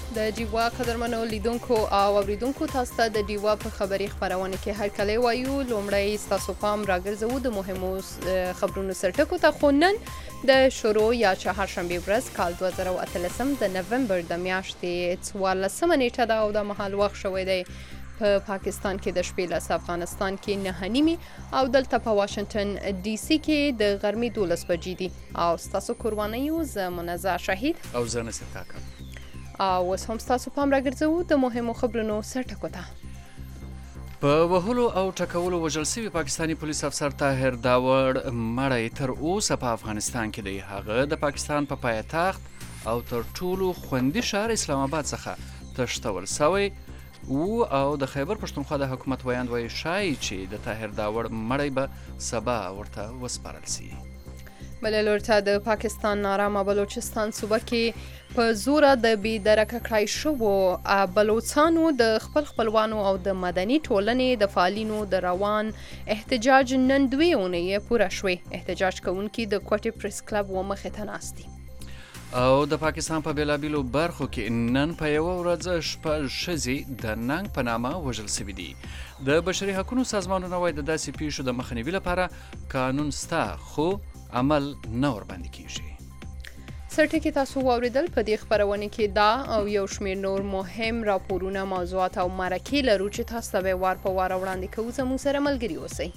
د ډیوا قدرمنو لیدونکو او اوریدونکو تاسو ته د ډیوا په خبري خبرونه کې هرکلی وایو. لومړی ستاسو پام راګرځوو د مهمو خبرونو سرټکو ته. خو نن د شروع یا چهارشنبې ورځ کال 2013 د نومبر د میاشتې 14 نیټه ده او د مهال وخت شوی دی په پاکستان کې د شپې لس، افغانستان کې 9:30 او دلته په واشنگټن ډي سي کې د غرمې 12 بجې دي. او ستاسو قرباني یو زه منزه شهید او زه نصر کاکا. او اوس هم ستاسو پام راګرځوو د مهمو خبرونو سرټکو ته. په وهلو او ټکولو وژل شوي پاکستاني پولیس افسر طاهر داوړ مړی تر اوسه په افغانستان کې دی. هغه د پاکستان په پایتخت او تر ټولو خوندي ښار اسلام آباد څخه تښتول سوی او د خیبر پښتونخوا د حکومت ویاند وایي ښایي چې د طاهر داوړ مړی به سبا ورته وسپارل سي. بله لور ته د پاکستان نارامه بلوچستان صوبه کې په زوره د بې درکه کړای شوو بلوڅانو د خپل خپلوانو او د مدني ټولنې د فعالینو د روان احتجاج نن 2 اونۍ پوره شوې. احتجاج کوونکي د کوټې پریس کلب و مخې ته ناست دي. او د پاکستان په بیلابیلو برخو کې نن په یوه ورځ شپږ ښځې د ننګ په نامه وژل سوي دي. د بشري حقونو سازمانونه وایي د داسې پیښو د مخنیوي لپاره قانون شته خو عمل نه ورباندې کیږي. سرټکي تاسو واوریدل. په دې خبرونه کې دا او یو شمېر نور مهم راپورونه، موضوعات او مرکې لرو چې تاسو ته به وار په وار وړاندې کوو. زموږ سره ملګري اوسئ.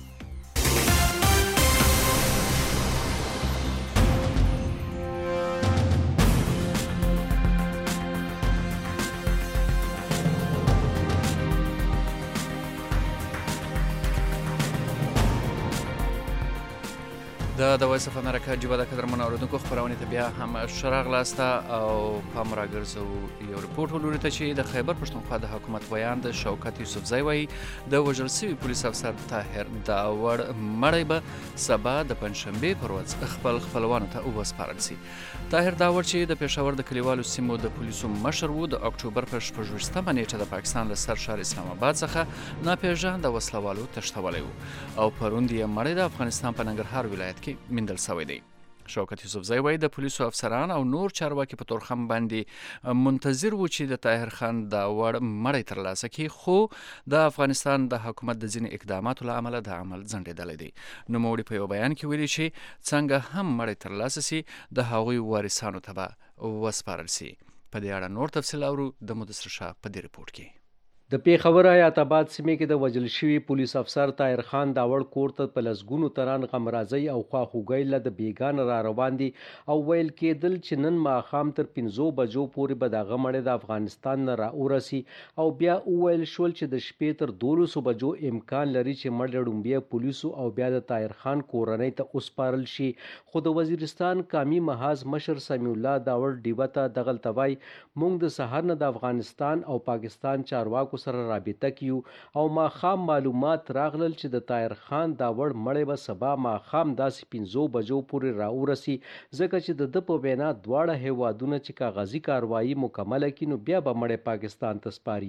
د وایس اف امریکا ډیوا د قدرمنو اوریدونکو خپرونې ته بیا هم ښه راغلاسته او پام راګرځوو یو رپورټ ولوري ته چې د خیبر پښتونخوا د حکومت ویاند شوکت یوسفزی وایي د وژل سوي پولیس افسر طاهر داوړ مړی به سبا د پنجشنبې پر ورځ خپل خپلوانو ته وسپارل سي. طاهر داوړ چې د پېښور د کلیوالو سیمو د پولیسو مشر و، د اکتوبر په 26مه نیټه د پاکستان له سر ښار اسلام آباد څخه ناپېژانده وسلوالو تښتولی و او پرون یې مړی د افغانستان په ننګرهار ولایت کې میندل سوی دی. شوکت یوسفزی وایي د پولیسو افسران او نور چارواکي په تورخم باندې منتظر وو چې د طاهر خان داوړ مړی ترلاسه کړي، خو د افغانستان د حکومت د ځینې اقداماتو له امله د عمل ځنډېدلی دی. نوموړي په یو بیان کې ویلي چې څنګه هم مړی ترلاسه سي د هغوی وارثانو ته به وسپارل سي. په دې اړه نور تفصیل اورو د مدثر شاه په دې رپورټ کې. د پیښور حیات آباد سیمې کې د وژل شوي پولیس افسر طاهر خان داوړ کور ته په لسګونو تران غمرازۍ او خواخوږۍ له د بیګانه را روان دي او ویل کېدل چې نن ماښام تر 5 بجو پورې به دغه مړی د افغانستان نه راورسي او بیا وویل شول چې د شپې تر 12 بجو امکان لري چې مړی ړومبی پولیسو او بیا د طاهر خان کورنۍ ته وسپارل شي. خو د وزیرستان قامي محاذ مشر سمیع الله داوړ ډیوه ته دغلته وایي موږ د سهار نه د افغانستان او پاکستان چارواکو سره رابطه کیو او ماښام معلومات راغلل چې د طاهر خان داوړ مړی به سبا ماښام داسې 5 بجو پورې راورسي، ځکه چې د ده په وینا دواړه هیوادونه چې کاغذي کاروایي مکمله کړي نو بیا به مړی پاکستان ته سپاري.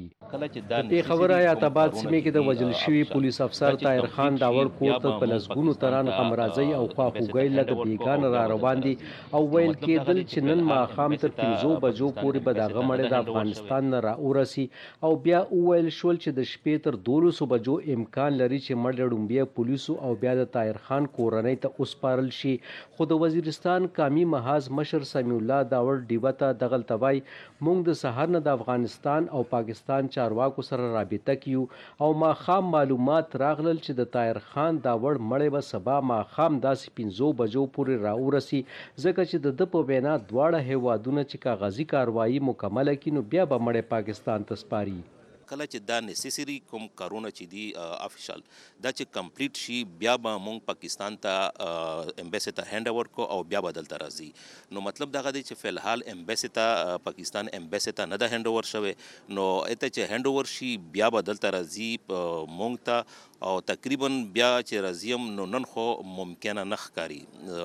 د پیښور حیات آباد سیمې کې د وژل شوي پولیس افسر طاهر خان داوړ کور ته په لسګونو تران غمرازۍ او خواخوږۍ له د بیګانه را روان دي او ویل کېدل چې نن ماښام تر 5 بجو پورې به دغه مړی د افغانستان نه راورسي او بیا وویل شول چې د شپې تر 12 بجو امکان لري چې مړی ړومبی پولیسو او بیا د طاهر خان کورنۍ ته وسپارل شي. خو د وزیرستان قامي محاذ مشر سمیع الله داوړ ډیوه ته دغلته وایي موږ د سهار نه د افغانستان او پاکستان چارواکو سره رابطه کیو او ماښام معلومات راغلل چې د طاهر خان داوړ مړی به سبا ماښام داسې 5 بجو پورې راورسي، ځکه چې د ده په وینا دواړه هیوادونه چې کاغذي کاروایي مکمله کړي نو بیا به مړی پاکستان ته سپاري. کله چې دا نیسیسری کوم کارونه چې دی افیشل دا چې کمپلیټ شي بیا به مونږ پاکستان ته امبیسی ته هینډ اوور کو او بیا به دلته راځي. نو مطلب دغه دی چې فی الحال امبیسی ته پاکستان امبیسی ته نه ده هینډ اوور شوی، نو اته چې هینډ اوور شي بیا به دلته راځي مونږ ته او تقریبا بیا چې راځیم نو نن خو ممکنه نه ښکاري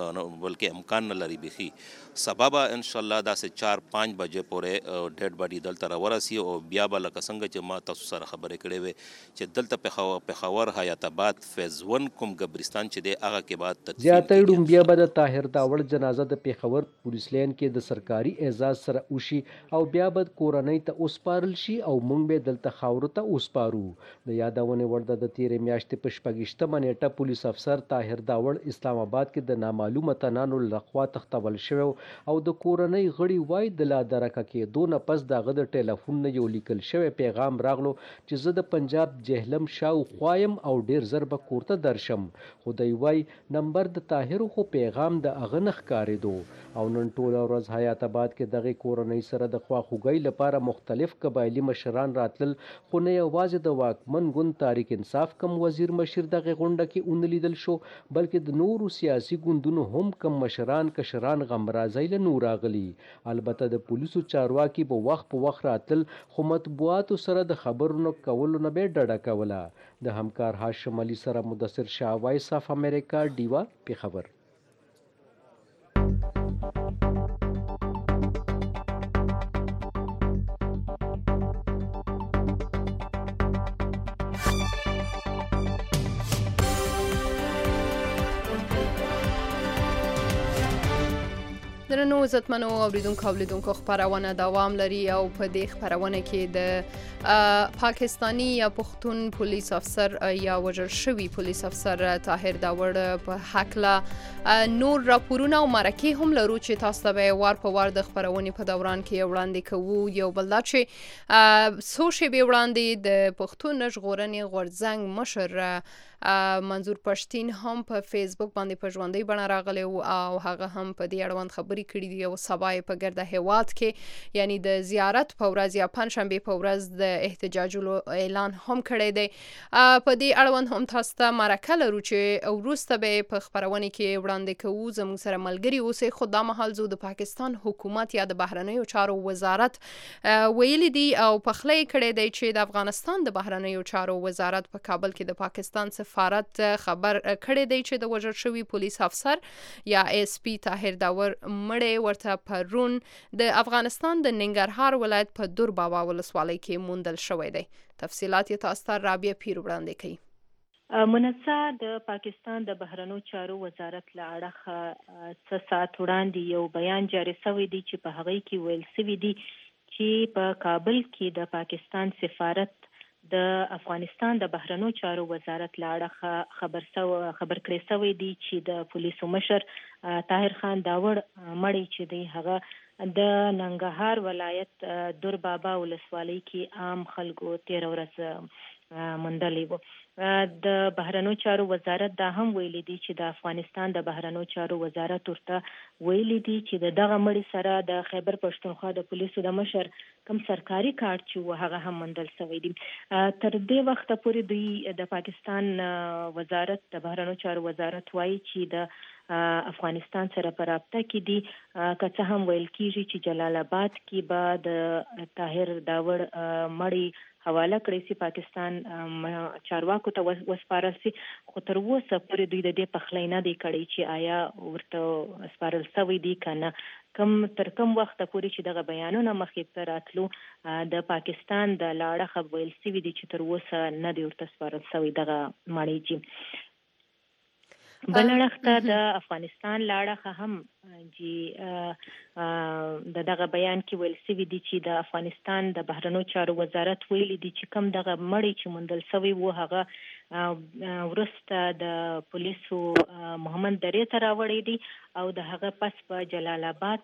بلکې امکان نه لري بیخي. سبا به انشاءالله داسې 4-5 بجې پورې ډیډ باډي دلته راورسي او بیا به لکه څنګه چې ما تاسو سره خبرې کړې وې چې دلته پېښور حیات آباد فیز 1 کوم قبرستان چې دی هغه کې بعد تدفین زیاته کیږي ډومبیا به د طاهر داوړ جنازه د پیښور پولیس لین کې د سرکاري اعزاز سره وشي او بیا به کورنۍ ته وسپارل شي او موږ به دلته خاورو ته وسپارو. د یادونې وړ ده د تیرې میاشتې په 26مه نیټه پولیس افسر طاهر داوړ اسلام آباد کې د نامعلومه تنانو لخوا تختول شوی او د کورنۍ غړي وای د لا درکه کېدو نه پس دغه د ټلیفون نه یو لیکل شوی پیغام راغلو چې زه د پنجاب جهلم شاوخوا یم او ډیر زر به کور ته درشم، خو دی وای نمبر د طاهر خو پیغام د هغه نه ښکارېدو او نن ټوله ورځ حیات آباد کې دغې کورنۍ سره د خواخوږۍ لپاره مختلف قبایلي مشران راتلل، خو نه یوازې د واکمن ګوند تحریک انصاف کم وزیر مشر دغې غونډه کې ونه لیدل شو بلکې د نورو سیاسي ګوندونو هم کم مشران کشران غمرازۍ له نور راغلي. البته د پولیسو چارواکي به وخت په وخت راتلل خو مطبوعاتو سره د خبرونو کولو نه به ډډه کوله. د همکار هاشم علي سره مدثر شاه وایس اف امریکا ډیوا پېښور. درنو عزتمنو اوریدونکو او لیدونکو خپرونه دوام لري او په دې خپرونه کې د پاکستانی یا پښتون پولیس افسر یا وژل شوی پولیس افسر طاهر داوړ په حقله نور راپورونه او مرکې هم لرو چې تاسو ته وار په وار د خپرونې په دوران کې وړاندې کوو. یو بل دا چې څو شېبې وړاندې د پښتون ژغورنې غورځنګ مشر منظور پښتين هم په فیسبوک باندې په ژوندۍ بڼه راغلی او هغه هم په دې اړوند خبرې کړې دي او سبا په ګرده هیواد کې یعنی د زیارت په ورځ یا پنځشنبه په ورځ د احتجاجولو اعلان هم کړی دی. په دې اړوند هم تاسو ته مرکه لرو چې وروسته به په خپرونه کې وړاندې کوو. زموږ سره ملګري اوسئ. خو دا مهال زه د پاکستان حکومت یا د بهرنیو چارو وزارت ویلي دي او پخلی کړی دی چې د افغانستان د بهرنیو چارو وزارت په کابل کې د پاکستان سفارت خبر کړی دی چې د وژل شوي پولیس افسر یا اس پی طاهر داوړ مړی ورته پرون د افغانستان د ننګرهار ولایت په دور بابا ولسوالۍ کې موندل شوی دی. تفصیلات یې تاسو ته رابعه پیر وړاندې کوي. منصه د پاکستان د بهرنیو چارو وزارت له اړخه څه ساعت وړاندې یو بیان جاری شوی دی چې په هغه کې ویل شوی دی چې په کابل کې د پاکستان سفارت د افغانستان د بهرنیو چارو وزارت له اړخه خبر کړی شوی دی چې د پولیسو مشر طاهر خان داوړ مړی چې دی هغه د ننګرهار ولایت دور بابا ولسوالۍ کې عام خلکو 13 ورځ موندلی و. د بهرنیو چارو وزارت دا هم ویلي دی چې د افغانستان د بهرنیو چارو وزارت ورته ویلي دی چې د دغه مړي سره د خیبر پښتونخوا د پولیسو د مشر کوم سرکاري کارت چې هغه هم موندل شوی دی. تر دې وخت پورې دوی د پاکستان وزارت د بهرنیو چارو وزارت وایي چې د افغانستان سره په رابطه کې دي. که څه هم ویل کېږي چې جلال آباد کې به د طاهر داوړ مړی حواله کړی سي پاکستان چارواکو ته وسپارل سي، خو تر اوسه پورې دوی د دې پخلی نه دی کړی چې آیا ورته سپارل شوی دی که نه. تر کوم وخته پورې چې دغه بیانونه مخې ته راتلو د پاکستان د له اړخه ویل شوي دي چې تر اوسه نه دی ورته سپارل شوی دغه مړی چې. بل اړخ ته د افغانستان له اړخه هم د دغه بیان کې ویل شوي دي چې د افغانستان د بهرنیو چارو وزارت ویلي دي چې کوم دغه مړی چې موندل شوی و هغه وروسته د پولیسو محمد درې ته راوړی دی او د هغه پس په جلال آباد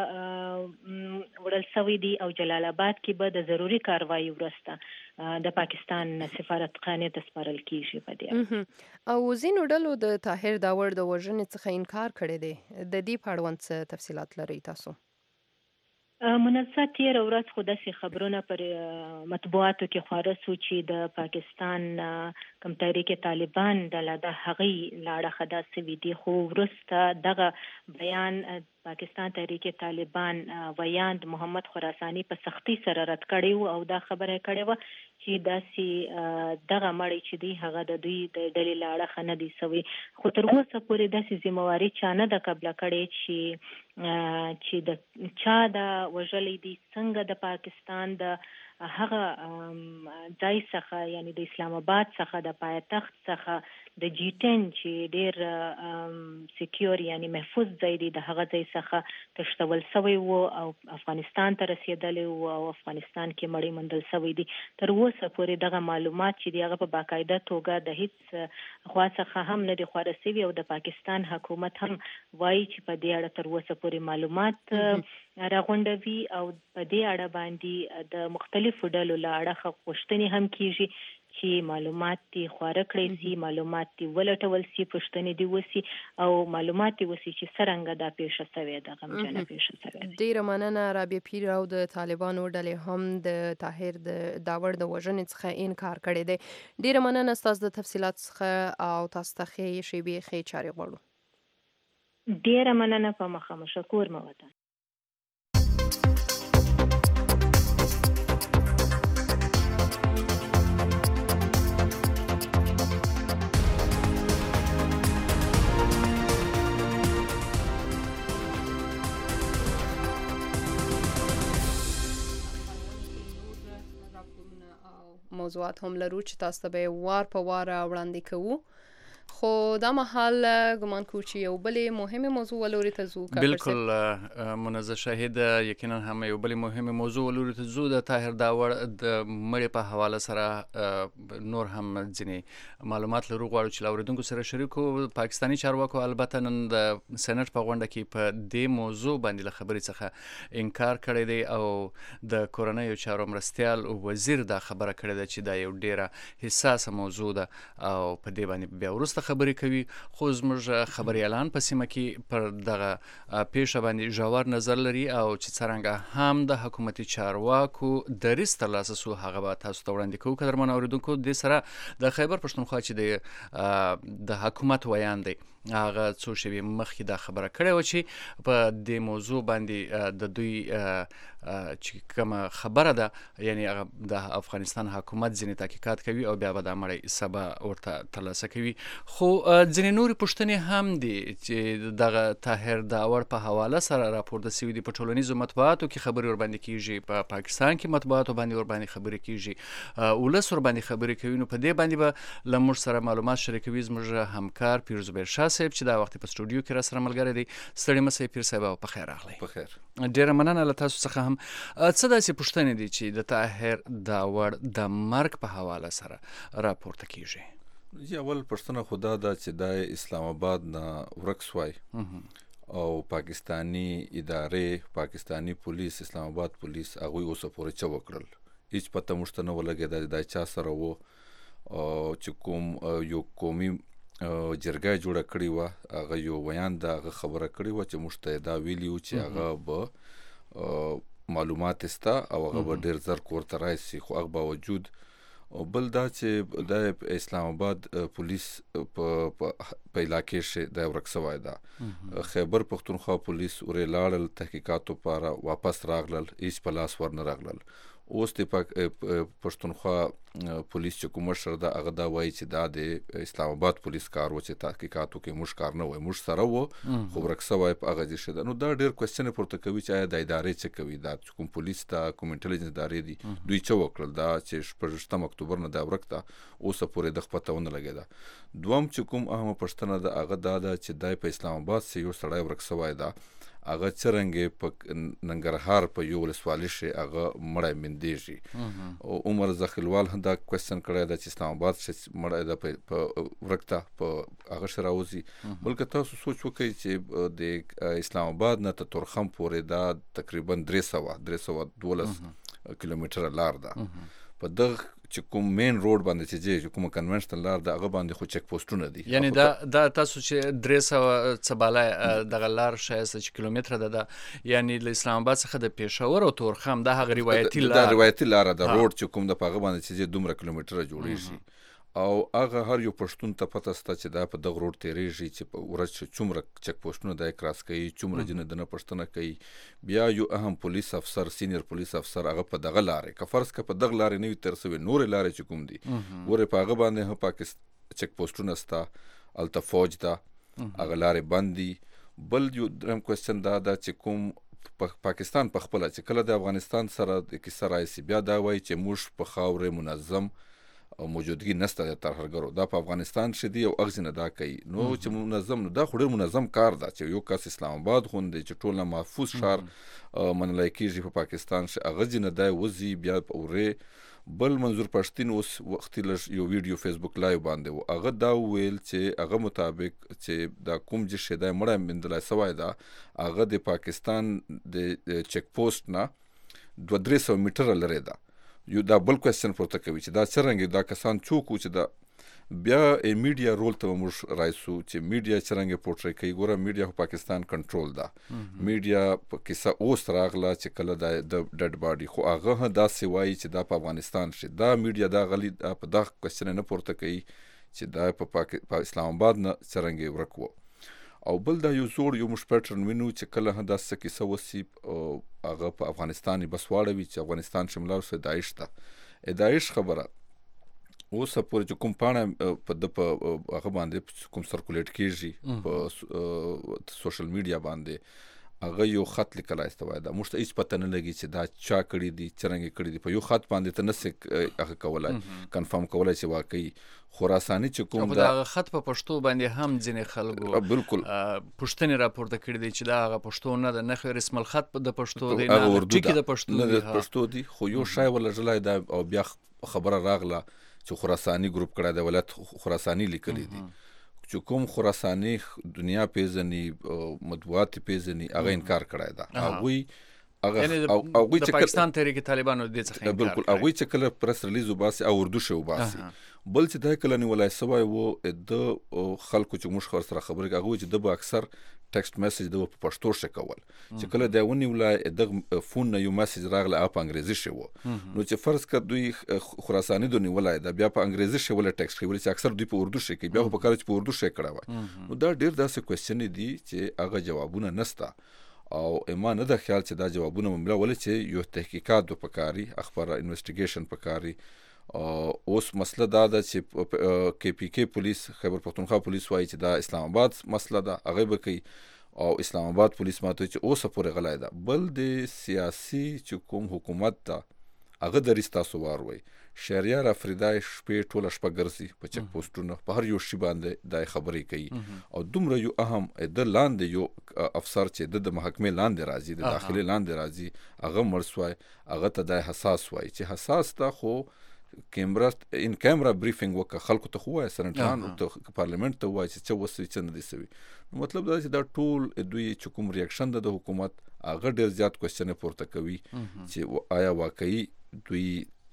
وړل شوی دی او جلال آباد کې به د ضروري کاروایي وروسته د پاکستان سفارت خانې ته سپارل کیږي. په دې او ځینو ډلو د طاهر داوړ د وژنې څخه انکار کړی دی. د دې په اړوند څه تفصیلات لرئ تاسو؟ منصه تېره ورځ خو داسې خبرونه پر مطبوعاتو کې خپاره سو چې د پاکستان کوم تحریک طالبان ډله د هغې له اړخه داسې وي دي، خو وروسته دغه بیان پاکستان تحریک طالبان ویاند محمد خراساني په سختي سره رد کړی و او دا خبره کړې و چې داسې دغه مړی چې دی هغه د دوی د ډلې له اړخه نه دی شوی. خو تر اوسه پورې داسې ذمهواري چا نه ده قبله کړې چې د چا د وژلی دي، څنګه د پاکستان د هغه ځای څخه یعنی د اسلام آباد څخه د پایتخت څخه د G10 چې ډیر سکیور یعنی محفوظ ځای دی د هغه ځای څخه تښتول شوی وو او افغانستان ته رسیدلی وو او افغانستان کې مړی موندل شوی دی. تر اوسه پورې دغه معلومات چې دی هغه په باقاعده توګه د هیڅ خوا څخه هم نه دي خپاره شوي او د پاکستان حکومت هم وایي چې په دې اړه تر اوسه پورې معلومات راغونډوي او په دې اړه باندې د مختلفو ډلو له اړخه غوښتنې هم کیږي چې معلومات دي خواره کړی سي، معلومات دي ولټول سي، پوښتنې دي وسي او معلومات دي وسي چې څرنګه دا پیښه شوې ده، غمجنه پیښه شوې ده. ډیره مننه رابعه پیر او د طالبانو ډلې هم د طاهر د داور د وژنې څخه انکار کړی دی. ډیره مننه ستاسو د تفصیلات څخه او تاسو ته ښې شیبې ښې چارې غواړو. ډیره مننه په مخه مشکور مو وطن. موضوعات هم لرو چې تاسو ته به وار په وار وړاندې کوو، خو دا مهال ګمان کوو چې یو بلې مهمه موضوع ولوري ته ځو. بالکل منزه شاهد، یقینا هم یو بلې مهمه موضوع ولوري ته ځو. د طاهر داور د مړي په حواله سره نور هم ځینې معلومات لرو غواړو چې له اورېدونکو سره شریکو. پاکستاني چارواکو البته نن د سېنات په غونډه کې په دې موضوع باندې له خبرې څخه انکار کړی دی او د کورنیو چارو مرستیال وزیر دا خبره کړې ده چې دا یو ډیره حساسه موضوع ده او په دې باندې بیا وروسته خبرې کوي. خو زموږ خبريالان په سیمه کې پر دغه پیښه باندې ژور نظر لري او چې څرنګه هم د حکومتي چارواکو دریځ ترلاسه سو هغه به تاسو ته وړاندې کوو. قدرمن اوریدونکو، د سره د خیبر پښتونخوا چې د حکومت ویان دی هغه څو شېبې مخکې دا خبره کړې وه چې په دې موضوع باندې د دوی چې کومه خبره ده یعنی هغه د افغانستان حکومت ځینې تحقیقات کوي او بیا به دا مړی سبا ورته ترلاسه کوي. خو ځینې نورې پوښتنې هم دي چې دغه طاهر داور په حواله سره راپورته شوي دي. په ټولنیزو مطبوعاتو کې خبرې ورباندې کیږي، په پاکستان کې مطبوعاتو باندې ورباندې خبرې کیږي، ولس ورباندې خبرې کوي. نو په دې باندې به له موږ سره معلومات شریکوي زموږ همکار پیرزبیر شاه صاحب چې دا وخت په سټوډیو کې را سره ملګری دی. ستړي مه شئ پیر صاحب او په خیر راغلی. په خیر. ډیره مننه له تاسو څخه هم. څه داسې پوښتنې دي چې د طاهر داور د مرګ په حواله سره راپورته کیږي؟ اول پوښتنه خو دا ده چې دا اسلام آباد نه ورک سوی او پاکستانی ادارې، پاکستانی پولیس، اسلام آباد پولیس هغوی اوسه پورې څه وکړل. هیڅ پته موږ ته نه ولګېده دا چا سره و او چې کوم یو قومي جرګه جوړه کړې وه هغه یو ویان د هغه خبره کړې وه چې موږ ته دا ویلي وو چې هغه به معلومات استه او هغه به ډېر زر کور ته راشي. خو هغه باوجود بل دا چې د اسلام آباد پولیس په علاقې کې دا ورک سوی ده. خیبر پښتونخوا پولیس ورې لاړل تحقیقاتو لپاره واپس راغلل، هیڅ په لاس ورنه راغلل. اوس د پښتونخوا پولیس چې کوم مشر ده هغه دا وایي چې دا د اسلام آباد پولیس کار و چې تحقیقاتو کې موږ کار نه وای، موږ سره و خو ورک سوی په هغه ځای شده. نو دا ډېر کوېسچنې پورته کوي چې آیا د ادارې څه کوي، دا کوم پولیس ته کوم انټلیجنس ادارې دي دوی څه وکړل. دا چې په 8 اکتوبر نه دا ورک ده اوسه پورې د پته ونه لګېده. دوم چې کوم اهمه پوښتنه ده هغه دا ده چې دا په اسلام آباد کې یو سړی ورک سوی ده، هغه څرنګه په ننګرهار په یو ولسوالۍ کې هغه مړی مندېږي. او عمر زخیلوال هم دا کوېسچن کړی ده چې اسلام آباد کې مړی ده په ورکته په هغه ښه راوځي. بلکې تاسو سوچ وکړئ چې د اسلام آباد نه تر تورخم پورې دا تقریبا 312 کیلومتره لار ده. په دغه چې کوم مین روډ باندې چې ځي کوم کنونشنل لار ده هغه باندې خو چک پوسټونه دي. یعنی دا تاسو چې 300 څه بالای دغه لار شایسته کیلومتره ده، یعنی له اسلام آباد څخه د پېښور او تورخم دا هغه روایتي لار، دا روایتي لار ده روډ چې کوم د پاغه باندې چې دومره کیلومتره جوړیږي. او هغه هر یو پښتون ته پته سته چې دا په دغه روډ تیریږي چې په ورځ څومره چک پوسټونه دی کراس کوي، څومره جن دنه پښتنه کوي. بیا یو اهم پولیس افسر، سینیئر پولیس افسر هغه په دغه لارې که فرض که په دغه لارې نه وي تر سوی نورې لارې چې کوم دي ورې په هغه باندې هم پاکستان چک پوسټونه سته، هلته فوج ده، هغه لارې بند دي. بل یو دریم کوېسچن دا ده چې کوم پاکستان په خپل چې کله د افغانستان سره د کیسه راځي بیا دا وایي چې موږ په خاورې منظم او موجودګي نشته د ترهګرو دا په افغانستان شدي او اغزنه دا کوي نو چې منظم نو دا خو ډېر منظم کار ده چې یو کس اسلام آباد غوندي چې ټول محفوظ شهر منلای کېږي په پاکستان شي اغزنه دا وزي بیا اورې بل منظور پښتين اوس وختي لږ یو ویډیو فیسبوک لایو باندې او هغه دا ویل چې هغه مطابق چې دا کوم چې شیدای مړه مندلای سوای دا هغه د پاکستان د چک پوسټ نه 200 میټر لري دا یو دا بل کوېسچن پورته کوي چې دا څرنګه دا کسان څوک چې دا بیا میډیا رول ته موږ راځو چې میډیا څرنګه پورټری کوي ګوره میډیا په پاکستان کنټرول ده میډیا په کیسه اوس راغله چې کله د ډډ باډي خو هغه دا سوي چې دا په افغانستان شي دا میډیا دا غلي په دا کوېسچن نه پورته کوي چې دا په اسلام آباد نه څرنګه ورکو او بل دا یو زوړ یو مش پیټرن وینو چې کله هم دا څه کیسه وسی هغه په افغانستان بسواړه وي چې افغانستان شملار سره داعش ته داعش خبره اوس پورې چې کوم پاڼه په هغه باندې کوم سرکولیټ کیږي په سوشل میډیا باندې هغه یو خط لیکلای استوای دا موږ ته هیڅ پته نه لګي چې دا چا کړی دي څنګه کړی دي په یو خط باندې ته نسې هغه کولای کنفرم کولای چې واقعي خراساني چې کوم دا خط په پښتو باندې هم ځینې خلکو بالکل پښتني راپورته کړی دي چې دا هغه پښتو نه ده نه رسم الخط د پښتو دی نه ټکی د پښتو دی خو یو شای ولا جلای دا او بیا خبره راغله چې خراساني ګروپ کړه د ولایت خراساني لیکلي دي چې کوم خراساني دنیا پیژني مطبوعات پیژني هغه انکار کړی دا هغه چې پاکستان تحریک طالبانو د څخه انکار بالکل هغه چې کله پرس ریلیز وباسي او اردو شو وباسي بل چې دا کله نیولای سوای وو د خلکو چې موږ سره خبرې هغه چې د اکثر ټیکسټ میسج د په پښتو شکول چې کله دا ونیولای د فون نه یو میسج راغله په انګریزي شو نو چې فرض کړ دوی خراساني د نیولای دا بیا په انګریزي شو ول ټیکسټ خبرې چې اکثر دوی په اردو شي کې بیا په کار چې په اردو شي کړه وای نو دا ډیر داسې کوېسچن دي چې هغه جوابونه نسته او ایمان نه د خیال چې دا جوابونه ممله ول چې یو تحقیقات د پکاري اخبار انویسټیګیشن پکاري اوس مسله دا ده چې کې پی کې پولیس خیبر پختونخوا پولیس وایي چې دا اسلام آباد مسله ده هغه به کوي او اسلام آباد پولیس ماته چې اوسه پورې غلای ده بل د سیاسي چې کوم حکومت ده هغه د رستاسو وار وای شهریار افریدای شپې ټوله شپه ګرځي په چک پوسټونو په هر یو شی باندې د خبرې کوي او دومره یو اهم د لاندې یو افسر چې د محکمې لاندې راځي د داخلي لاندې راځي هغه مرسوي هغه ته د حساس وای چې حساس ته خو کیمرا ان کیمرا بریفینګ وک خلکو ته خو سنټران ته پارلیمنت ته وای چې وسوي چې نه دي سوي مطلب دا چې دا ټول دوی چې کوم ریاکشن د حکومت هغه ډیر زیات کوېسچن پورته کوي چې آیا واقعي دوی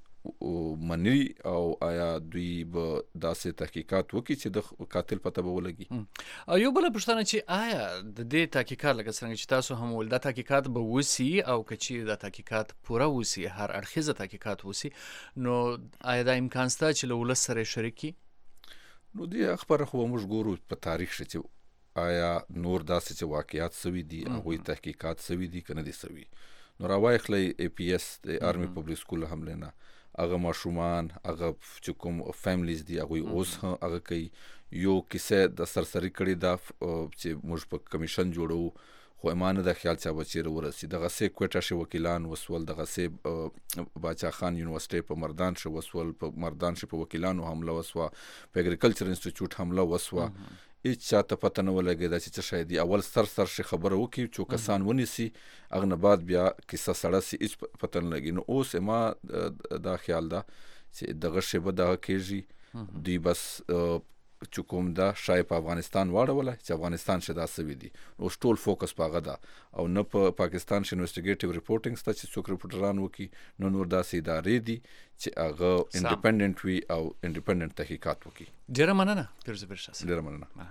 منی او آیا دوی به داسې تحقیقات وکړي چې د قاتل پته به ولګي او یو بل پوښتنه چې آیا د دې تحقیقات لکه څنګه چې تاسو هم ول دا تحقیقات به وسی او کچې دا تحقیقات پوره وسی هر اړخیزه تحقیقات وسی نو آیا دا امکان شته چې له ولس سره شریکي نو دې خبره خو موږ ګورو په تاریخ چې آیا نور داسې چې واقعیات سوي دي هغه تحقیقات سوي دي کنه دي سوي نو راوایخلی ای پی ایس د آرمی پبلک سکول حمله نه هغه ماشومان هغه چې کوم فیملیز دي هغه اوس هغه کوي یو کیسه د سرسری کړي دا چې موږ په کمیشن جوړو خو ایمان د خیال چا بچیر ورسی دغه سه کوټه شو وکیلان وسول دغه سه باچا خان یونیورسيټي په مردان شو وسول په مردان شو په وکیلانو حمله وسوا په اګریکلچر انسټیټیوټ حمله وسوا هیڅ چاته پته نه ولګی دا چې شاید اول سر شي خبره وکي چې کسان ونیسي اغه بعد بیا کیسه سړه سي هیڅ پته نه لګي نو اوس ما دا خیال دا چې دغه شی به دا کېږي دی بس چې کوم دا شای په افغانستان واړول چې افغانستان شدا سوي دي اوس ټول فوکس پاغه دا او نه په پاکستان ش انویسټیګیټیو ریپورټینګ ست چې څوک ریپورټران وکي نو نور داسې ادارې دي چې هغه انډیپندنت وي او انډیپندنت تحقیقات وکي ډیره مننه پیرزه برشاس ډیره مننه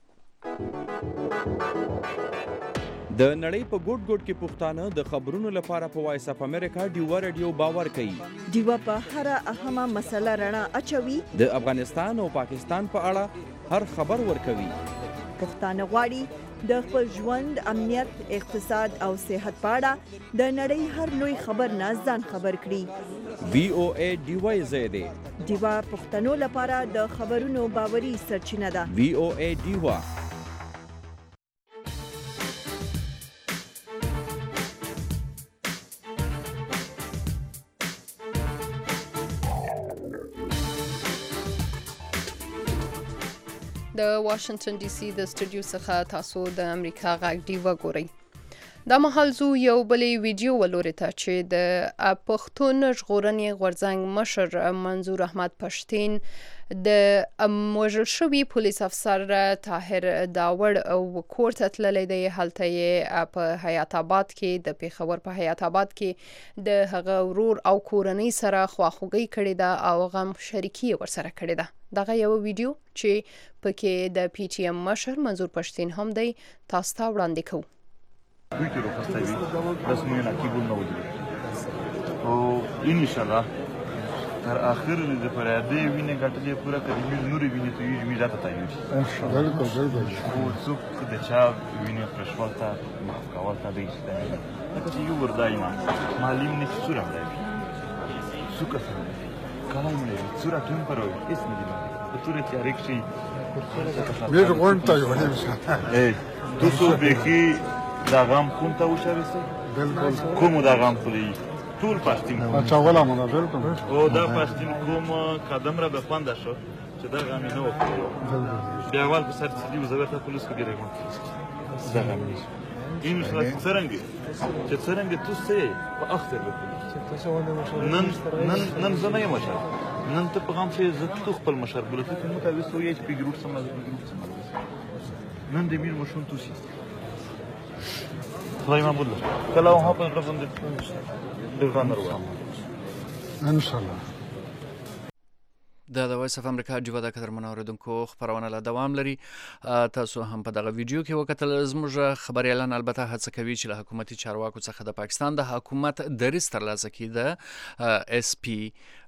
د نړۍ په ګوټ ګوټ کې پښتانه د خبرونو لپاره په وایس اف امریکا ډیوا رادیو باور کوي ډیوا په هر اهمه مسله رڼا اچوي د افغانستان او پاکستان په اړه هر خبر ورکوي پښتانه غواړي د خپل ژوند امنیت اقتصاد او صحت په اړه د نړۍ هر لوی خبر نه ځان خبر کړي وی او ای ډیوا زیاده ډیوا پښتنو لپاره د خبرونو باوري سرچینه ده وی او ای ډیوا د واشنگټن ډي سي د سټوډیو څخه تاسو د امریکا غږ ډیوه ګورئ. دا مهال زو یو بلې ویډیو ولوري ته چې د پښتون ژغورنې غورځنګ مشر منظور احمد پښتين د وژل شوي پولیس افسر طاهر داوړ او کور ته تللی دی. هلته یې په حیات آباد کې د پیښور په حیات آباد کې د هغه ورور او کورنۍ سره خواخوږي کړې ده او غم شریکي ورسره کړې ده. دغه یو ویډیو چې پکې د پی ټی ایم مشر منظور پښتين هم دی تاسو ته وړاندې کوو. Uite, asta e răsmâine chibul nou de o inșallah dar akhir de parade vine gatele pura că din nu revine tu ești mijata ta ești inșallah o suc de cea vine preșvalta mafcavalta de aici dacă și eu vărdai malim ne sura de suca să calam ne sura tempero este din tu te arec și mir gonta yo ne tu so behi دا غام کوم ته وشارسته بالکل کوم دا غام خلی ټول پښتين اچھا ولا مونږ بالکل او دا پښتين کوم قدم را به خوانده شو چې دا غام نه وکړي بیا اول په سر چې دی زبرته پولیس کې ګرځي دا غام نه این څنګه چې څنګه تو سه په اخر به نن زنه یم مشر نن ته په غام چې زه تو خپل مشر بلته کوم ته وسو یې په ګروپ سم نن دې مين مشون تو سي خدای ما بوله کله هم په رقم دې ډیرانر و ان شاء الله. د وایس اف امریکا ډیوه د قدرمن اوریدونکو خبرونه له دوام لري. تاسو هم په دغه ویډیو کې وکتل زموږ خبريالان البته هڅه کوي چې له حکومتي چارواکو څخه د پاکستان د حکومت دریځ ترلاسه کړي د اس پی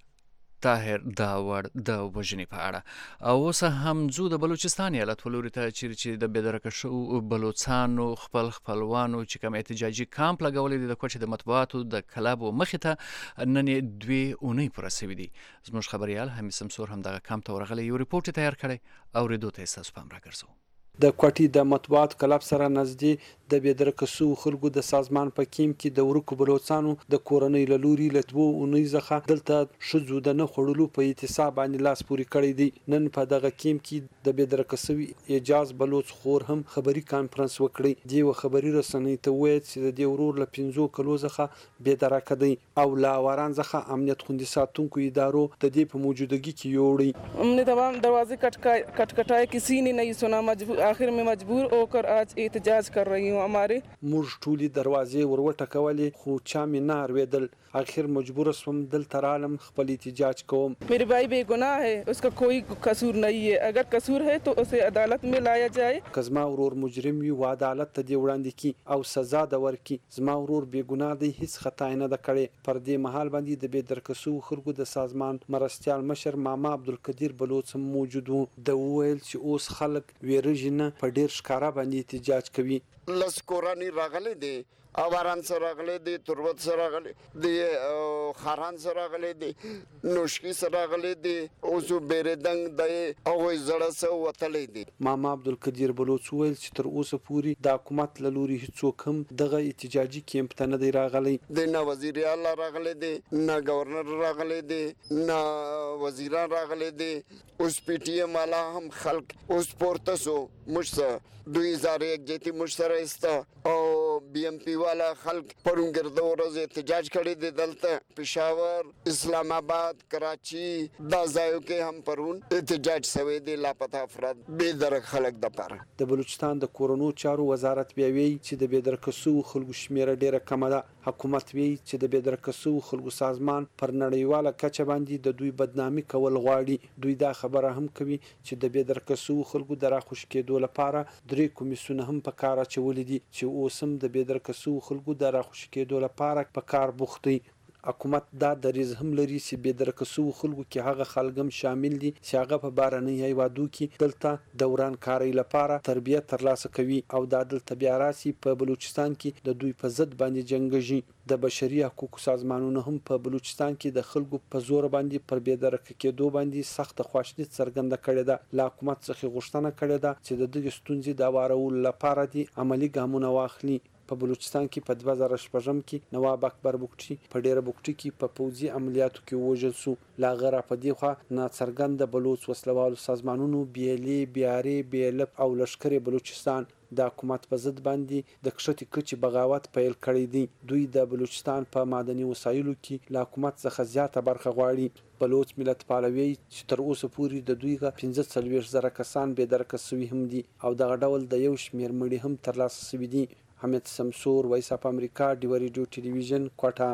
طاهر داوړ د وژنې په اړه. او اوس هم زو د بلوچستان ایالت ولوري ته چې د بېدرکه شو بلوچستانو خپلوانو چې کوم احتجاجي کامپ لګولې د کوچ د مطبوعاتو د کلابو مخې ته نن 2 اونۍ پوره شوې دي. زموږ خبريال حمید سمسور هم دغه کامپ ته ورغلی یو ریپورت تیار کړی او ریدو ته تاسو پام راګرځو. د کوټي د مطبوعات کلب سره نږدې د بېدرکه سو خلکو د سازمان په کیم کې د ورکو بلوچستانو د کورنۍ لوري لټبو اونۍ ځخه دلته شذو د نه خړلو په اعتصاب باندې لاس پوري کړی دی. نن په دغه کیم کې د بېدرکه سوي اجاز بلوچ خور هم خبري کانفرنس وکړي. دی خبري رسنۍ ته وایي چې د ورور له 15 کلو ځخه بېدرکه دی او لا وران ځخه امنیت خوندي ساتونکو ادارو د دې په موجودګي کې یوړي. हमने तमाम दरवाजे खटखटाए किसी ने नहीं सुना. आखिर में मजबूर होकर आज एहतजाज कर रही हूँ. हमारे موږ ټولي دروازې وروټکولې خو چا مې نه اورېدل. आखिर मजबूर سوم دلته رالم خپل احتجاج کوم. मेरे भाई बेगुनाह है उसका कोई कसूर नहीं है. अगर कसूर है तो उसे अदालत में लाया जाए. کزما ورور مجرم وي و عدالت ته دی وړاندې کی او سزا د ورکی. زما ورور بیګناه دی هیڅ خطا نه ده کړې. پر دې محل باندې د بېدرکسو خلکو د سازمان مرستيال مشر ماما عبدالقدیر بلوچ موجود وو. د ویل چې اوس خلک ویرژنه په ډیر ښکارا باندې احتجاج کوي. لسکورانی راغلي دي اواران سره راغلي دي تربت سره راغلي دي خاران سره راغلي دي نوشکی سره راغلي دي اوسو بیردنګ د او زړه سو وتلې دي. ماما عبدالقدیر بلوچ ویل چې تر اوسه پوري د حکومت لوري هیڅوک هم دغه احتجاجي کیمپ ته نه دی راغلی. د نه وزیر اعلی راغلي دي نه گورنر راغلي دي نه وزیران راغلي دي. اوس پی ټی ایم والا هم خلق اوس پورته سو مشته 2001 جتی مشتره است او بی ام پی والا خلق پرونګرده ورځ احتجاج کړی دی. دلته پېښور اسلام آباد کراچي دا ځایو کې هم پرون احتجاج شوی دی. لاپته افراد بېدرک خلک د پاره د بلوچستان د کورونو چارو وزارت بیا وی چې د بېدرکسو خلکو شمیره ډیره کم ده. حکومت وی چې د بېدرکسو خلکو سازمان پر نړیواله کچه باندې د دوی بدنامي کول غواړي. دوی دا خبره هم کوي چې د بېدرکسو خلکو د راخوش کېدو لپاره 3 کمیسیونه هم په کار اچولي دي چې اوس هم د بېدرکسو خلکو د راخوش کېدو لپاره په کار بوخت دي. حکومت دا دریځ هم لري چې بېدرکسو خلکو کې هغه خلګم شامل دي چې هغه په بارنۍ هیوادو کې دلته دوران کاری لپاره تربیه ترلاسه کوي او دا دلته بیا راسي په بلوچستان کې د دوی په ضد باندې جنگږي. د بشري حقوقو سازمانونو هم په بلوچستان کې د خلکو په زور باندې پر بېدرکه کېدو باندې سخت خواشیني څرګنده کړې ده. له حکومت څخه غوښتنه کړې ده چې د دې ستونزې د هوارولو لپاره دي عملی ګامونه واخلي. په بلوچستان کې په 2006 کې نواب اکبر بوکټي په ډیره بوکټي کې په پوځي عملیاتو کې وژل شو. لا غره په دې خوا ناڅرګند بلوچ وسلوالو سازمانونو BLA BRA BLF او لشکر بلوچستان د حکومت په ضد باندې د کښتې کچې بغاوت پیل کړی دی. دوی د بلوچستان په معدني وسایلو کې له حکومت څخه زیاته برخه غواړي. بلوچ ملت پالوي چې تر اوسه پورې د دوی 45,000 کسان بې درکه شوي هم دي او دغه ډول د یو شمېر مړي هم ترلاسه شوي دي. حمید سمسور، وایس اف امریکا، ډیوه ریډیو ټلویزیون، کوټه.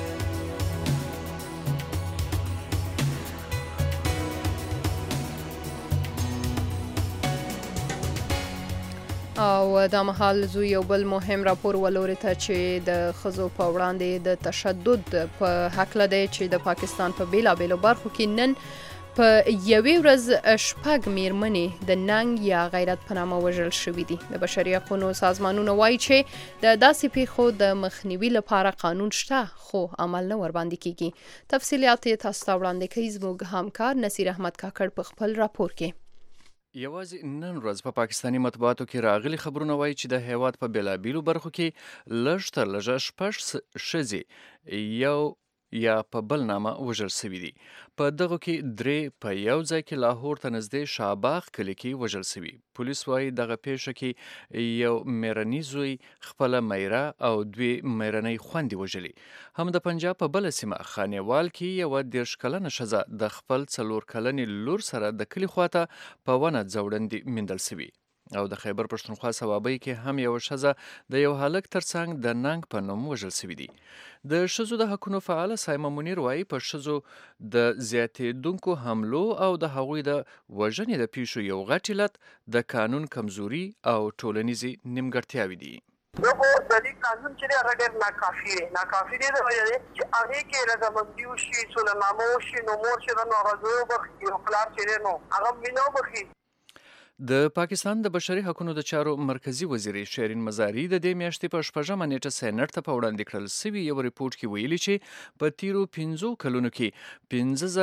او دا مهال زو یو بل مهم راپور ولوري ته چې د ښځو په وړاندې د تشدد په هکله دی چې د پاکستان په بیلابیلو برخو کې نن په یوې ورځ 6 میرمنې د ننګ یا غیرت په نامه وژل شوي دي. د بشري حقوقو سازمانونه وایي چې د داسې پیښو د مخنیوي لپاره قانون شته خو عمل نه ورباندې کیږي. تفصیلات یې تاسو ته وړاندې کوي زموږ همکار نصیر احمد کاکړ په خپل راپور کې. یوازې نن ورځ په پاکستاني مطبوعاتو کې راغلي خبرونه وایي چې د هیواد په بیلابیلو برخو کې لږ تر لږه 6 ښځې یو یا په بل نامه وژل شوي دي. په دغو کې 3 په یو ځای کې لاهور ته نږدې شاباغ کلي کې وژل شوي. پولیس وایي دغه پیښه کې یو میرني زوی خپله میره او 2 میرنۍ خویندې وژلي. هم د پنجاب په بله سیمه خانیوال کې یوه 30 کلنه ښځه د خپل 4 کلنې لور سره د کلي خواته په ونه ځوړندې میندل شوي. او د خیبر پښتونخوا صوابۍ کې هم یو ښځه د یو هلک ترڅنګ د ننګ په نوم وژل شوي دي. د ښځو د حقونو فعاله سایمه منیر وایي په ښځو د زیاتېدونکو حملو او د هغوی د وژنې د پیښو یو غټ علت د قانون کمزوري او ټولنیزې نیمګړتیاوې دي. دغه د دې قانون چې هغه ډېر ناکافي دی د وجې چې هغه کې رضامندي وشي، سولهنامه وشي، نو مور چې نو هغه زوی وبخښي او پلار چې نو هغه مینه وبخښي. د پاکستان د بشري حقوقو د چارو مرکزی وزیر شیرین مزاری د دې میاشتې په 6 نیټه سېنات ته په وړاندې کړل شوي یو ریپورت کې ویلي چې په تیرو 5 کلونو کې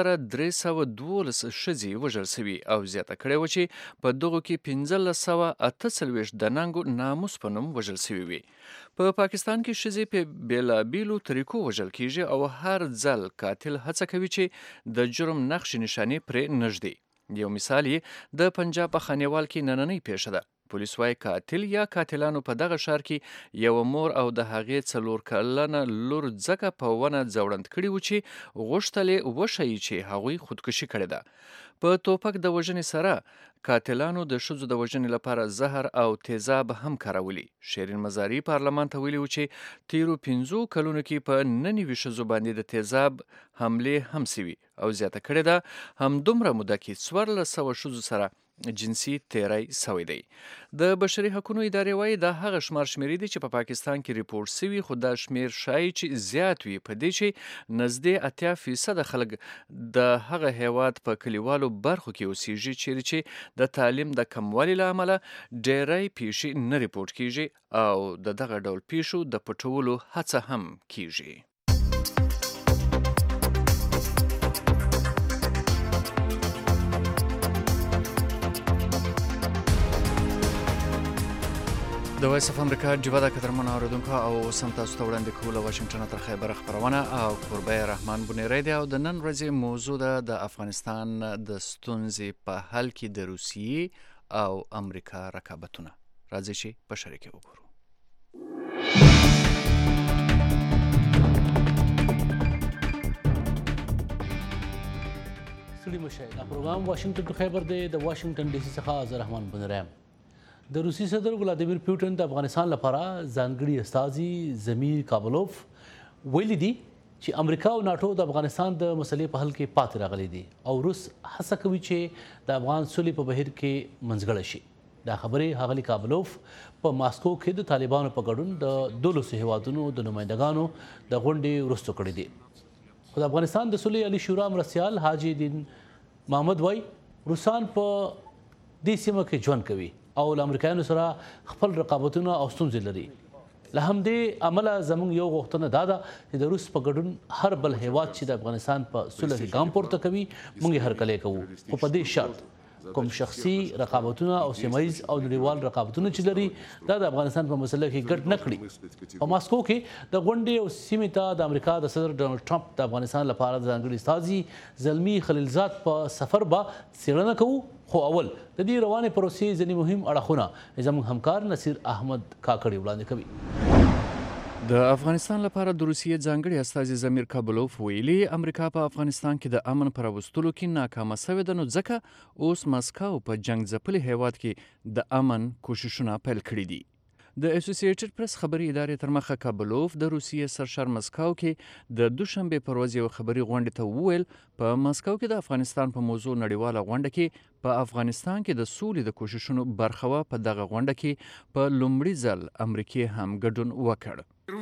5312 ښځې وژل شوي او زیاته کړې وه چې په دغو کې 1548 د ننګو ناموس په نوم وژل شوي وي. په پاکستان کې ښځې په بیلابیلو طریقو وژل کیږي او هر ځل قاتل هڅه کوي چې د جرم نقش نشانې پرې نږدي. یو مثال یې د پنجاب په خانیوال کې نننۍ پیښه ده. پولیس وایي قاتل یا قاتلانو په دغه ښار کې یو مور او د هغې 4 کلنه لور ځکه په ونه ځوړند کړي وو چې غوښتل یې وښیي چې هغوی خودکشي کړې ده. په توپک د وژنې سره قاتلانو د ښځو د وژنې لپاره زهر او تیزاب هم کارولي. شیرین مزاری پارلمان ته ویلي و چې تیرو 5 کلونو کې په 99 ښځو باندې د تیزاب حملې هم سوي او زیاته کړې ده همدومره موده کې 1400 ښځو سره جنسي تیری سوی دی. د بشري حقوقو ادارې وایي دا هغه شمېرې دي چې په پاکستان کې ریپورټ سوي، خو دا شمېر ښایي چې زیات وي په دې چې نږدې 80% خلک د هغه هیواد په کلیوالو برخو کې اوسیږي چیرې چې د تعلیم د کموالي له امله ډیری پیښې نه ریپورټ کیږي او د دغه ډول پیښو د پټولو هڅه هم کیږي. د وایس اف امریکا ډیوه د قدرمنو اوریدونکو او سم تاسو ته وړاندې کوله واشنګټن تر خیبر خبرونه او قربای رحمان بنیری دی او د نن ورځې موضوع ده د افغانستان د ستونزې په حل کې د روسیې او امریکا رقابتونه. راځئ چې په شریکه وګورو. ستړي مشه دا پروګرام واشنګټن خیبر دی د واشنګټن ډي سي څخه زه رحمان بنیری. د روسي صدر ولادیمیر پوټین د افغانستان لپاره ځانګړي استازي زمیر کابلوف ویلي دي چې امریکا او ناټو د افغانستان د مسلې په حل کې پاتې راغلي دي او روس هڅه کوي چې د افغان سولې په بهیر کې منځګړی شي. دا خبرې ښاغلي کابلوف په ماسکو کې د طالبانو په ګډون د 12 هیوادونو د نمایندګانو د غونډې وروسته کړې دي. خو د افغانستان د صلح علي شورا مرستیال حاجي دین محمد وایي روسان په دې سیمه کې ژوند کوي او له امریکایانو سره خپل رقابتونه او ستونزې لري. له همدې امله زموږ یو غوښتنه دا ده چې د روس په ګډون هر بل هیواد چې د افغانستان په صلح کې ګام پورته کوي موږ یې هرکلی کوو، خو په دې شرط کوم شخصي رقابتونه او سیمایز او نړیوال رقابتونه چې لري دا د افغانستان په مسله کې ګډ نه کړي. په ماسکو کې د غونډې او سیمې ته د امریکا د صدر ډونالډ ټرمپ د افغانستان لپاره د ځانګړي استازي زلمی خلیلزاد په سفر به څېړنه کوو، خو اول د دې روانې پروسې ځینې مهم اړخونه زموږ همکار نصیر احمد کاکړي وړاندې کوي. د افغانستان لپاره د روسیې ځانګړي استازي زمیر کابلوف ویلي امریکا په افغانستان کې د امن پر راوستلو کې ناکامه سوې ده، نو ځکه اوس مسکو په جنګ ځپلي هیواد کې د امن کوششونه پیل کړي دي. د اسوسییټډ پریس خبري ادارې تر مخه کابلوف د روسیې سرشار مسکو کې د دوشنبه پر ورځ یو خبري غونډې ته وویل په مسکو کې د افغانستان په موضوع نړیواله غونډه کې په افغانستان کې د سولې د کوششونو برخه وه. په دغه غونډه کې په لومړي ځل امریکې هم ګډون وکړ.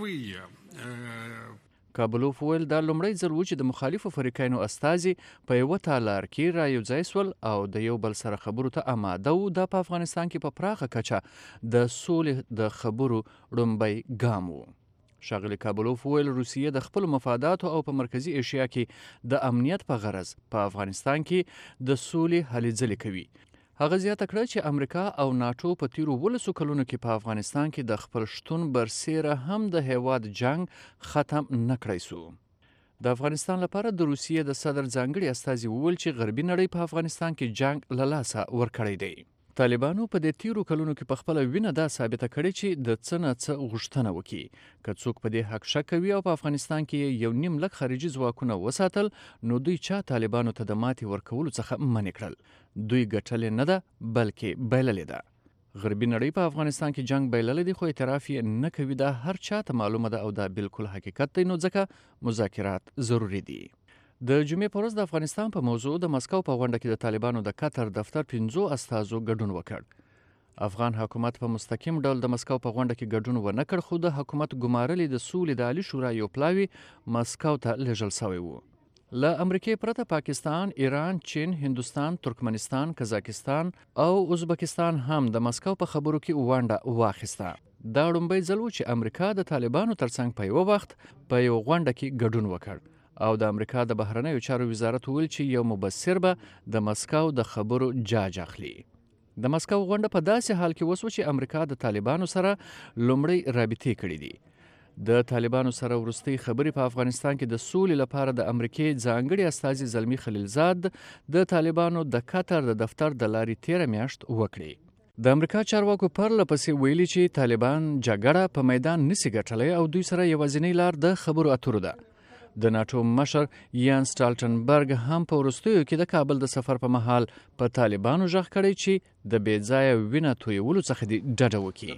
کابلوف ویل دا لومړی ځل و چې د مخالفو فریقینو استازي په یوه تالار کې را یوځای سول او د یو بل سره خبرو ته آماده و. دا په افغانستان کې په پراخه کچه د سولې د خبرو لومړی ګام و. ښاغلي کابلوف ویل روسیې د خپلو مفاداتو او په مرکزي ایشیا کې د امنیت په غرض په افغانستان کې د سولې هلې ځلې کوي. هغه زیاته کړه چې امریکا او ناټو په تیرو 12 کلونو کې په افغانستان کې د خپل شتون برسیره هم د هیواد جنگ ختم نه کړی سو. د افغانستان لپاره د روسیې د صدر ځانګړي استازي وویل چې غربي نړۍ په افغانستان کې جنگ له لاسه ورکړی دی. طالبانو په دې تیرو کلونو کې په خپله وینه دا ثابته کړې چې د څه نه څه غوښتنه وکړي. که څوک په دې حق شک کوي او په افغانستان کې یو نیم لک خارجي ځواکونه وساتل، نو دوی چا طالبانو ته د ماتې ورکولو څخه منع کړل. دوی ګټلې نه ده بلکې بایللې ده. غربي نړۍ په افغانستان کې جنگ بایللی دی، خو اعتراف یې نه کوي. دا هر چا ته معلومه ده او دا بالکل حقیقت دی، نو ځکه مذاکرات ضروري دي. د جمعې په ورځ د افغانستان په موضوع د مسکو په غونډه کې د طالبانو د قطر دفتر 15 استازو ګډون وکړ. افغان حکومت په مستقیم ډول د مسکو په غونډه کې ګډون ونه کړ، خو د حکومت ګمارلې د سولې د عالی شورا یو پلاوی مسکو ته لیږل سوی و. له امریکې پرته پاکستان، ایران، چین، هندوستان، ترکمنستان، کزاکستان او ازبکستان هم د مسکو په خبرو کې ونډه واخیسته. دا لومړی ځل و چې امریکا د طالبانو ترڅنګ په یو وخت په یو غونډه کې ګډون وکړ. او د امریکا د بهرنیو چارو وزارت ویل چې یو مبصر به د مسکو د خبرو جاج اخلي. د مسکو غونډه په داسې حال کې وسو چې امریکا د طالبانو سره لومړی رابطې کړې دي. د طالبانو سره وروستۍ خبرې په افغانستان کې د سولې لپاره د امریکې ځانګړي استازي زلمی خلیلزاد د طالبانو د قطر د دفتر د لارې 13 میاشت وکړي. د امریکا چارواکو پرله پسې ویلي چې طالبان جګړه په میدان نسی ګټلی او دوی سره یوازینۍ لار د خبرو اترو ده. د ناټو مشر یان سټالټنبرګ هم په وروستیو کې د کابل د سفر په مهال په طالبانو غږ کړی چې د بې ځایه وینه تویولو څخه دې ډډه وکړي.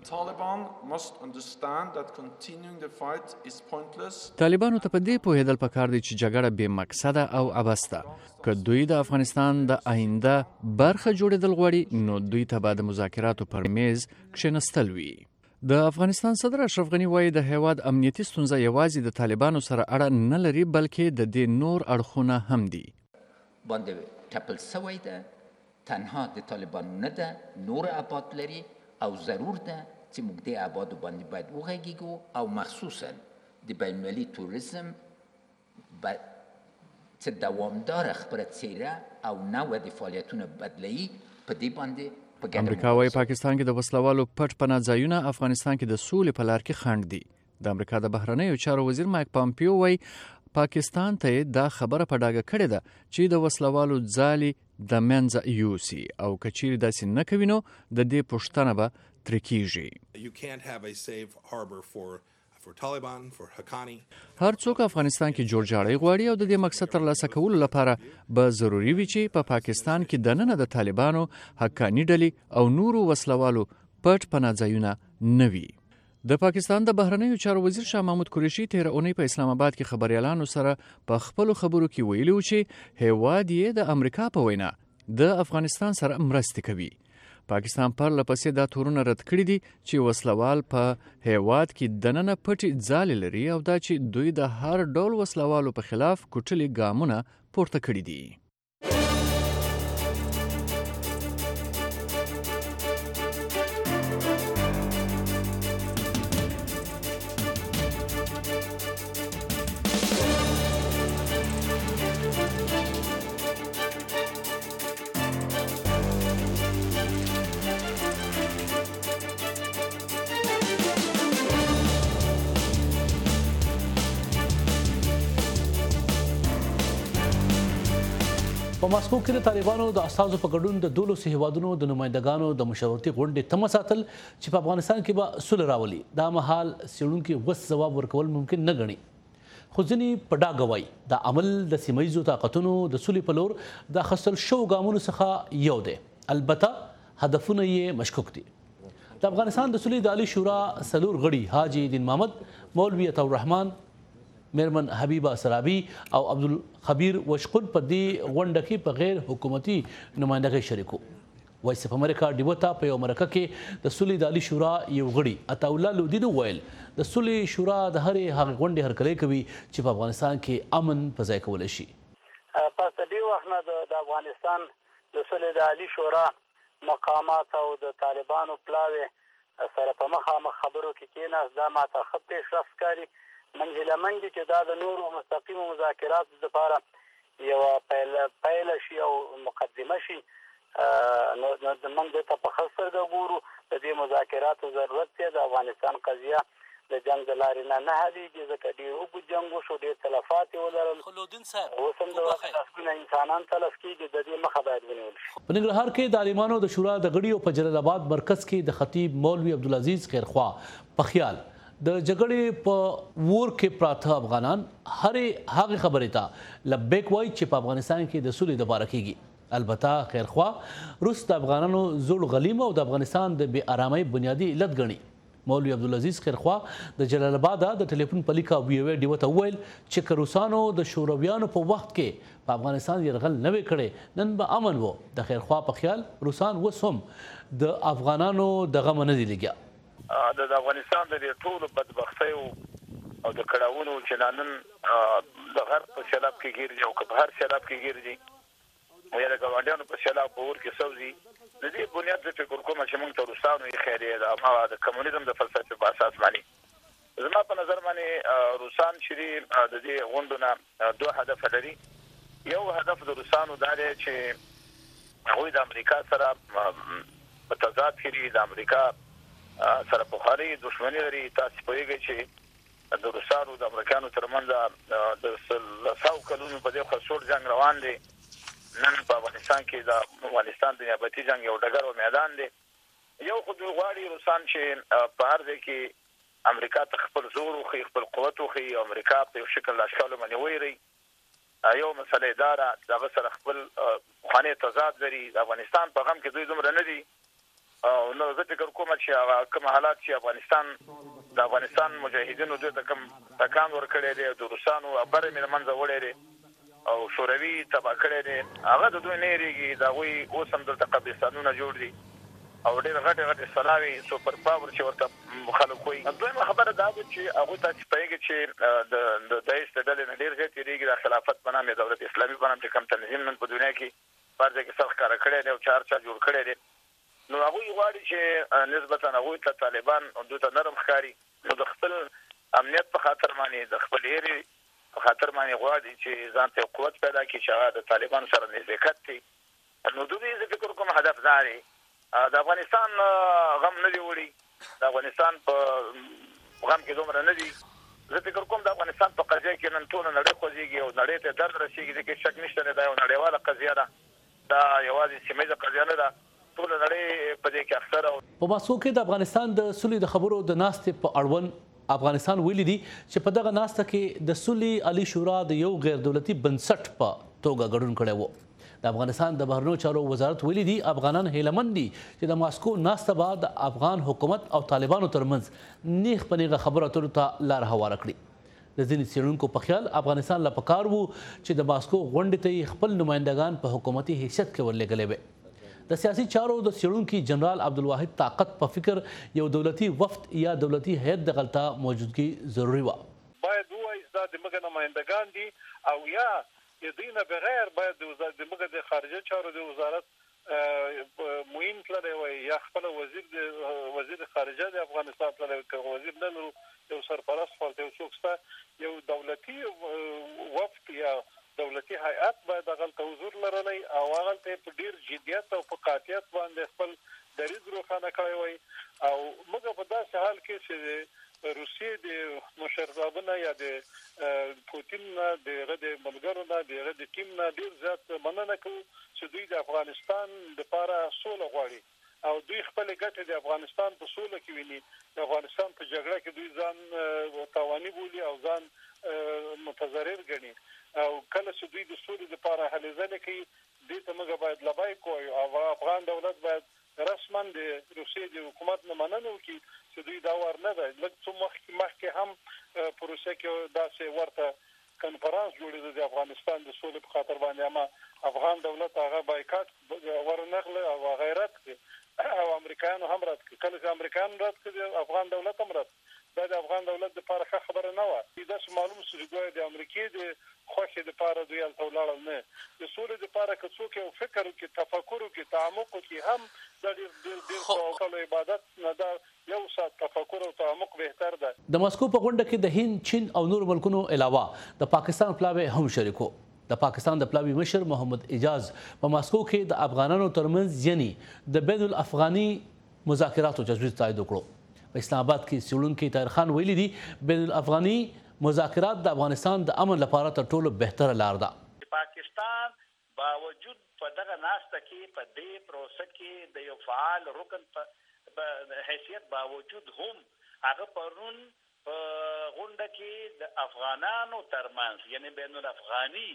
طالبانو ته په دې پوهېدل پکار دی چې جګړه بې مقصده او عبث ده. که دوی د افغانستان د آینده برخه جوړېدل غواړي، نو دوی ته به د مذاکراتو پر میز کښېنستل وي. د افغانستان صدر اشرف غني وایي د هیواد امنیتي ستونزه یوازې د طالبانو سره اړه نه لري، بلکې د دې نور اړخونه هم دي. باندې ټپل سوی ده، تنها د طالبانو نه ده، نور ابعاد لري او ضرور ده چې موږ د ابعادو باندې باید وغږیږو او مخصوصا د بین المللي توریزم چې دوامداره خبره څیره او نوع د فعالیتونو بدلوي په دې باندې امریکا وايي پاکستان کې د وسلوالو پټ پناه ځایونه افغانستان کې د سولې په لار کې خنډ دي. د امریکا د بهرنیو چارو وزیر مایک پامپیو وايي پاکستان ته دا خبره په ډاګه کړې ده چې د وسلوالو ځالې د منځه یوسي او که چیرې داسې نه کوي نو د دې پوښتنه به ترې کیږي. هر څوک افغانستان کې جوړجاړی غواړي او د دې مقصد ترلاسه کولو لپاره به ضروري وي چې په پاکستان کې دننه د طالبانو، حقاني ډلې او نورو وسلوالو پټ پناه ځایونه نه وي. د پاکستان د بهرنیو چارو وزیر شاه محمود قریشي تېره اونۍ په اسلام آباد کې خبریالانو سره په خپلو خبرو کې ویلي و چې هیواد یې د امریکا په وینا د افغانستان سره مرستې کوي. پاکستان پرله پسې دا تورونه رد کړي دي چې وسلوال په هیواد کې دننه پټې ځالې لري او دا چې دوی د هر ډول وسلوالو په خلاف کوټلي ګامونه پورته کړي دي. په ماسکو کې د طالبانو د استازو په ګډون د 12 هیوادونو د نمائندګانو د مشورتي غونډې تمه ساتل چې په افغانستان کې به صلح راولي. دا مهال څېړونکي وس ځواب ورکول ممکن نه ګڼي، خو ځینې په ډاګه وایي دا عمل د سیمه ییزو طاقتونو د صلح په لور د اخیستل شوو ګامونو څخه یو دی. البته هدفونه یې مشکوک دي. د افغانستان د صلح د عالي شورا څلور غړي حاجي دین محمد، مولوي عطاالرحمن، میرمن حبیبه سرابي او عبدالخبیر وشقل په دې غونډه کې په غیر حکومتي نمائندګۍ شریکو. وایس اف امریکا ډیوتا په یو مرکه کې د صلح د عالي شورا یو غړي عطاالله لودین وویل د صلح شورا د هرې هغې غونډې هرکلی کوي چې په افغانستان کې امن په ځای کولی شي. پس د دې وخت نه د افغانستان د صلح د عالي شورا مقامات او د طالبانو پلاوې سره په مخامخ خبرو کې کېناست. دا ماته ښه پیشرفت ښکاري. منځله منځ چې دا د نورو مستقیمو مذاکراتو لپاره یوه پیله شي او مقدمه شي، نو موږ دې ته په ښه سترګه ګورو. د دې مذاکراتو ضرورت دی. د افغانستان قضیه د جنګ د لارې نه حلېږي، ځکه ډېر اوږد جنګ وشو، ډېر تلفات یې ولرل. اوس هم د وخت لسګونه انسانان تلف کېږي. د دې مخه باید ونیول شي. په ننګرهار کې د عالمانو د شورا د غړي او په جلال آباد مرکز کې د خطیب مولوي عبدالعزیز خیرخوا په خیال د جګړې په ور کې پراته افغانان هرې هغې خبرې ته لبیک وایي چې په افغانستان کې د صلح دپاره کیږي. البته خیرخوا روس د افغانانو زوړ غلیم او د افغانستان د بې ارامۍ بنیادي علت ګڼي. مولوي عبدالعزیز خیرخوا د جلال آباد د ټلیفون په لیکه ویوې ډیوه ته وویل چې که روسانو د شورویانو په وخت کې په افغانستان یرغل نه وی کړی نن به امن و. د خیرخوا په خیال روسان اوس هم د افغانانو د غمه نه دي لګیا. د افغانستان د ټولو بدبختیو او د کړاوونو چې نن د غرب په سیلاب کې ګرځي او که په هر سیلاب کې ګرځي یا د ګاونډیانو په سیلاب په اور کې سوځي، د دې بنیاد زه فکر کوم چې موږ ته روسانو یې خیریه ده هماغه د کمونیزم د فلسفې په اساس باندې. زما په نظر باندې روسان چې د دې غونډو نه دوه هدف لري. یو هدف د روسانو دا دی چې هغوی د امریکا سره په تضاد کې دي، د امریکا سره بخاري دښمني لري. تاسو پوهیږئ چې د روسانو د امریکانو ترمنځ د 100 کلونو په دې خسور جنگ روان دی. نن په افغانستان کې د افغانستان د نیابتي جنگ یو ډګر او میدان دی. یو خو دوی غواړي روسان چې په هر ځای کې امریکا ته خپل زور وښي، خپل قوت وښي او امریکا په یو شکل اشکالو باندې ویری. یو مسله دا ده چې هغه سره خپل پخوانی تضاد لري. د افغانستان په غم کې دوی دومره نه دي. او نو زه فکر کوم چې کوم حالات چې د افغانستان مجاهدینو دوی ته کوم تکان ورکړی دی، د روسانو بره مې له منځه وړی دی او شوروي تباه کړی دی، هغه د دوی نه هېرېږي. د هغوی اوس هم دلته قبرستانونه جوړ دي او ډېر غټې غټې سلاوي سوپر پاور چې ورته خلک وایي. دویمه خبره دا ده چې هغوی تاسې پوهېږئ چې د داعش د ډلې نه ډېر زیات هېرېږي. د خلافت په نام یا دولت اسلامي په نام چې کوم تنظیم نن په دنیا کې په هر ځای کې سر ښکاره کړی دی او چارچا جوړ کړی دی، نو هغوی غواړي چې نسبتا هغوی ته طالبان دوی ته نرم ښکاري. نو د خپل امنیت په خاطر باندې، د خپل هیرې په خاطر باندې غواړي چې ځان ته قوت پیدا کړي چې هغه د طالبانو سره نزدېکت کړي. نو دوی زه فکر کوم هدف دا دی. د افغانستان غم نه دی وړي، د افغانستان په غم کې دومره نه دي. زه فکر کوم د افغانستان په قضیه کې نن ټوله نړۍ خوځېږي او نړۍ ته درد رسېږي. دې کې شک نشته دی، دا یو نړیواله قضیه ده، دا یوازې سیمه ییزه قضیه نه ده. په ماسکو کې د افغانستان د صلح د خبرو د ناستې په اړوند افغانستان ویلي دي چې په دغه ناسته کې د صلح عالي شورا د یو غیر دولتي بنسټ په توګه ګډون کړی و. د افغانستان د بهرنیو چارو وزارت ویلي دي افغانان هیلهمند دي چې د ماسکو ناسته بعد د افغان حکومت او طالبانو ترمنځ نیغ په نیغه خبرو اترو ته لار هواره کړي. د ځینې څېړونکو په خیال افغانستان له پکار و چې د ماسکو غونډې ته یې خپل نمایندګان په حکومتي حیثیت کې ورلېږلی وی. د سیاسي چارو د څېړونکي جنرال عبدالواحد طاقت په فکر یو دولتي وفد یا دولتي هیئت دغلته موجودګي ضروري وه. باید ووایي دا د موږ نمایندګان دي او یا د دوی نه بغیر باید د موږ د خارجه چارو د وزارت معین تللی وای یا خپل وزیر خارجه د افغانستان تللی که وزیر نه لرو یو سرپرست ورته یو څوک شته یو دولتي وفد یا دولتي هیئت باید هغلته حضور لرلی او هغلته په ډېر جدیت او په قاطعیت باندې خپل دریځ روښانه کړی وای. او موږ په داسې حال کې چې روسیې د مشرتابونه یا د پوتین نه د هغه د ملګرو نه د هغه د ټیم نه ډېر زیات مننه کوو چې دوی د افغانستان لپاره سوله غواړي او دوی خپل ګټه د افغانستان په سوله کې ویني. د افغانستان په جګړه کې دوی ځان تاواني بولي او ځان متضرر ګڼي او کله چې دوی د سولې لپاره هلې ځلې کوي دې ته موږ باید لبیک ووایو او افغان دولت باید رسما د روسیې د حکومت نه مننه وکړي چې دوی دا وار نه ده. لږ څه مخکې هم په روسیه کې داسې ورته کنفرانس جوړېده د افغانستان د سولې په خاطر باندې، اما افغان دولت هغه بایکاټ ورنغله او غیرت کړي او امریکایانو هم رد کړي. کله چې امریکایان رد کړي افغان دولت هم رد. دا د افغان دولت لپاره ښه خبره نه وه. داسې معلوم شو چې ګویا د امریکې د خوښې لپاره دوی هلته ولاړل. نه د سولې لپاره که څوک یو فکر وکړي، تفکر وکړي، تعمق وکړي، هم دا ډېر ډېر عبادت نه ده، یو ساعت تفکر او تعمق بهتر ده. د ماسکو په غونډه کې د هند، چین او نور ملکونو علاوه د پاکستان پلاوی هم شریکو. د پاکستان د پلاوی مشر محمد اعجاز په ماسکو کې د افغانانو ترمنځ یعنی د بین الافغاني مذاکراتو تجویز تایید وکړو. په اسلام آباد کې څېړونکي طاهر خان ویلي دي بین الافغاني مذاکرات د افغانستان د امن لپاره تر ټولو بهتره لار ده. پاکستان باوجود په دغه ناسته کې په دې پروسه کې د یو فعال رکن په حیثیت باوجود هم هغه پرون په غونډه کې د افغانانو ترمنځ یعنی بین الافغاني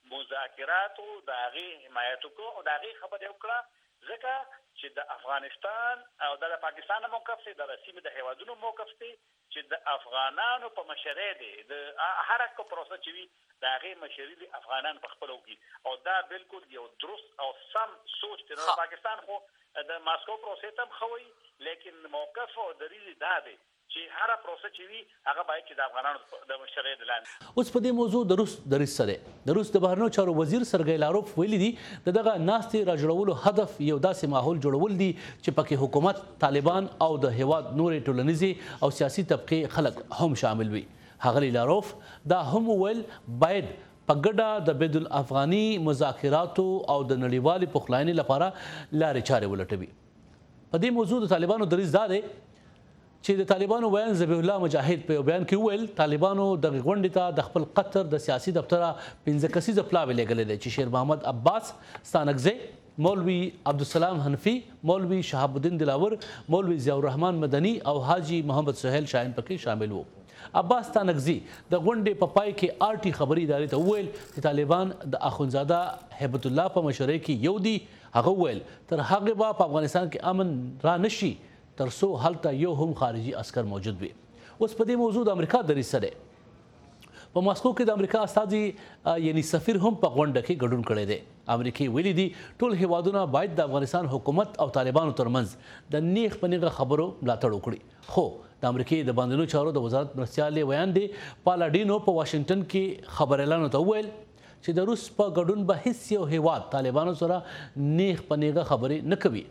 مذاکراتو د هغې حمایت وکړو او د هغې خبرې وکړه، ځکه چې د افغانستان او د پاکستان موقف دی، د سیمې د هیوادونو موقف دی چې د افغانانو په مشرۍ دی د هر کوم پروسه چې وي د هغې مشري د افغانان په خپله وکړي او دا بالکل یو درست او سم سوچ دی. د پاکستان خو د ماسکو پروسې ته هم ښه وایي، لیکن موقف او دریځ دا دی چې هر پروسه چې وي هغه باید چې د افغانانو د مشرۍ د لاندې. اوس په دې موضوع د روس دریځ څه دی؟ د روس د بهرنیو چارو وزیر سرګی لاروف ویلي دي د دغه ناستې راجوړولو هدف یو داسې ماحول جوړول دي چې پکې حکومت، طالبان او د هیواد نورې ټولنیزې او سیاسي طبقې خلک هم شامل وي. ښاغلي لاروف دا هم وویل باید په ګډه د بین الافغاني مذاکراتو او د نړیوالې پخلاینې لپاره لارې چارې ولټوي. په دې موضوع د طالبانو دریځ دا دی چې د طالبانو ویان ذبیح الله مجاهد په یو بیان کې وویل طالبانو دغه غونډې ته د خپل قطر د سیاسي دفتره 15 کسیزه پلاوی لېږلی دی چې شیر محمد عباس ستانکزی، مولوي عبدالسلام حنفي، مولوي شهاب الدین دلاور، مولوي ضیاء الرحمن مدني او حاجي محمد سهیل شاهین پکې شامل وو. عباس ستانکزی د غونډې په پای کې آرټي خبري ادارې ته وویل چې طالبان د اخونزاده هیبت الله په مشرۍ کې یو دي. هغه وویل تر هغې به په افغانستان کې امن را نشي تر څو هلته یو هم خارجي عسکر موجود وي. اوس په دې موضوع د امریکا دریځ څه دی؟ په ماسکو کې د امریکا استازي یعنی سفیر هم په غونډه کې ګډون کړی دی. امریکې ویلي دي ټول هیوادونه باید د افغانستان حکومت او طالبانو ترمنځ د نیغ په نیغه خبرو ملاتړ وکړي. خو د امریکې د باندنیو چارو د وزارت مرستیال ویان دی پالاډینو په واشنګټن کې خبريالانو ته وویل چې د روس په ګډون به هیڅ یو هیواد طالبانو سره نیغ په نیغه خبرې نه کوي.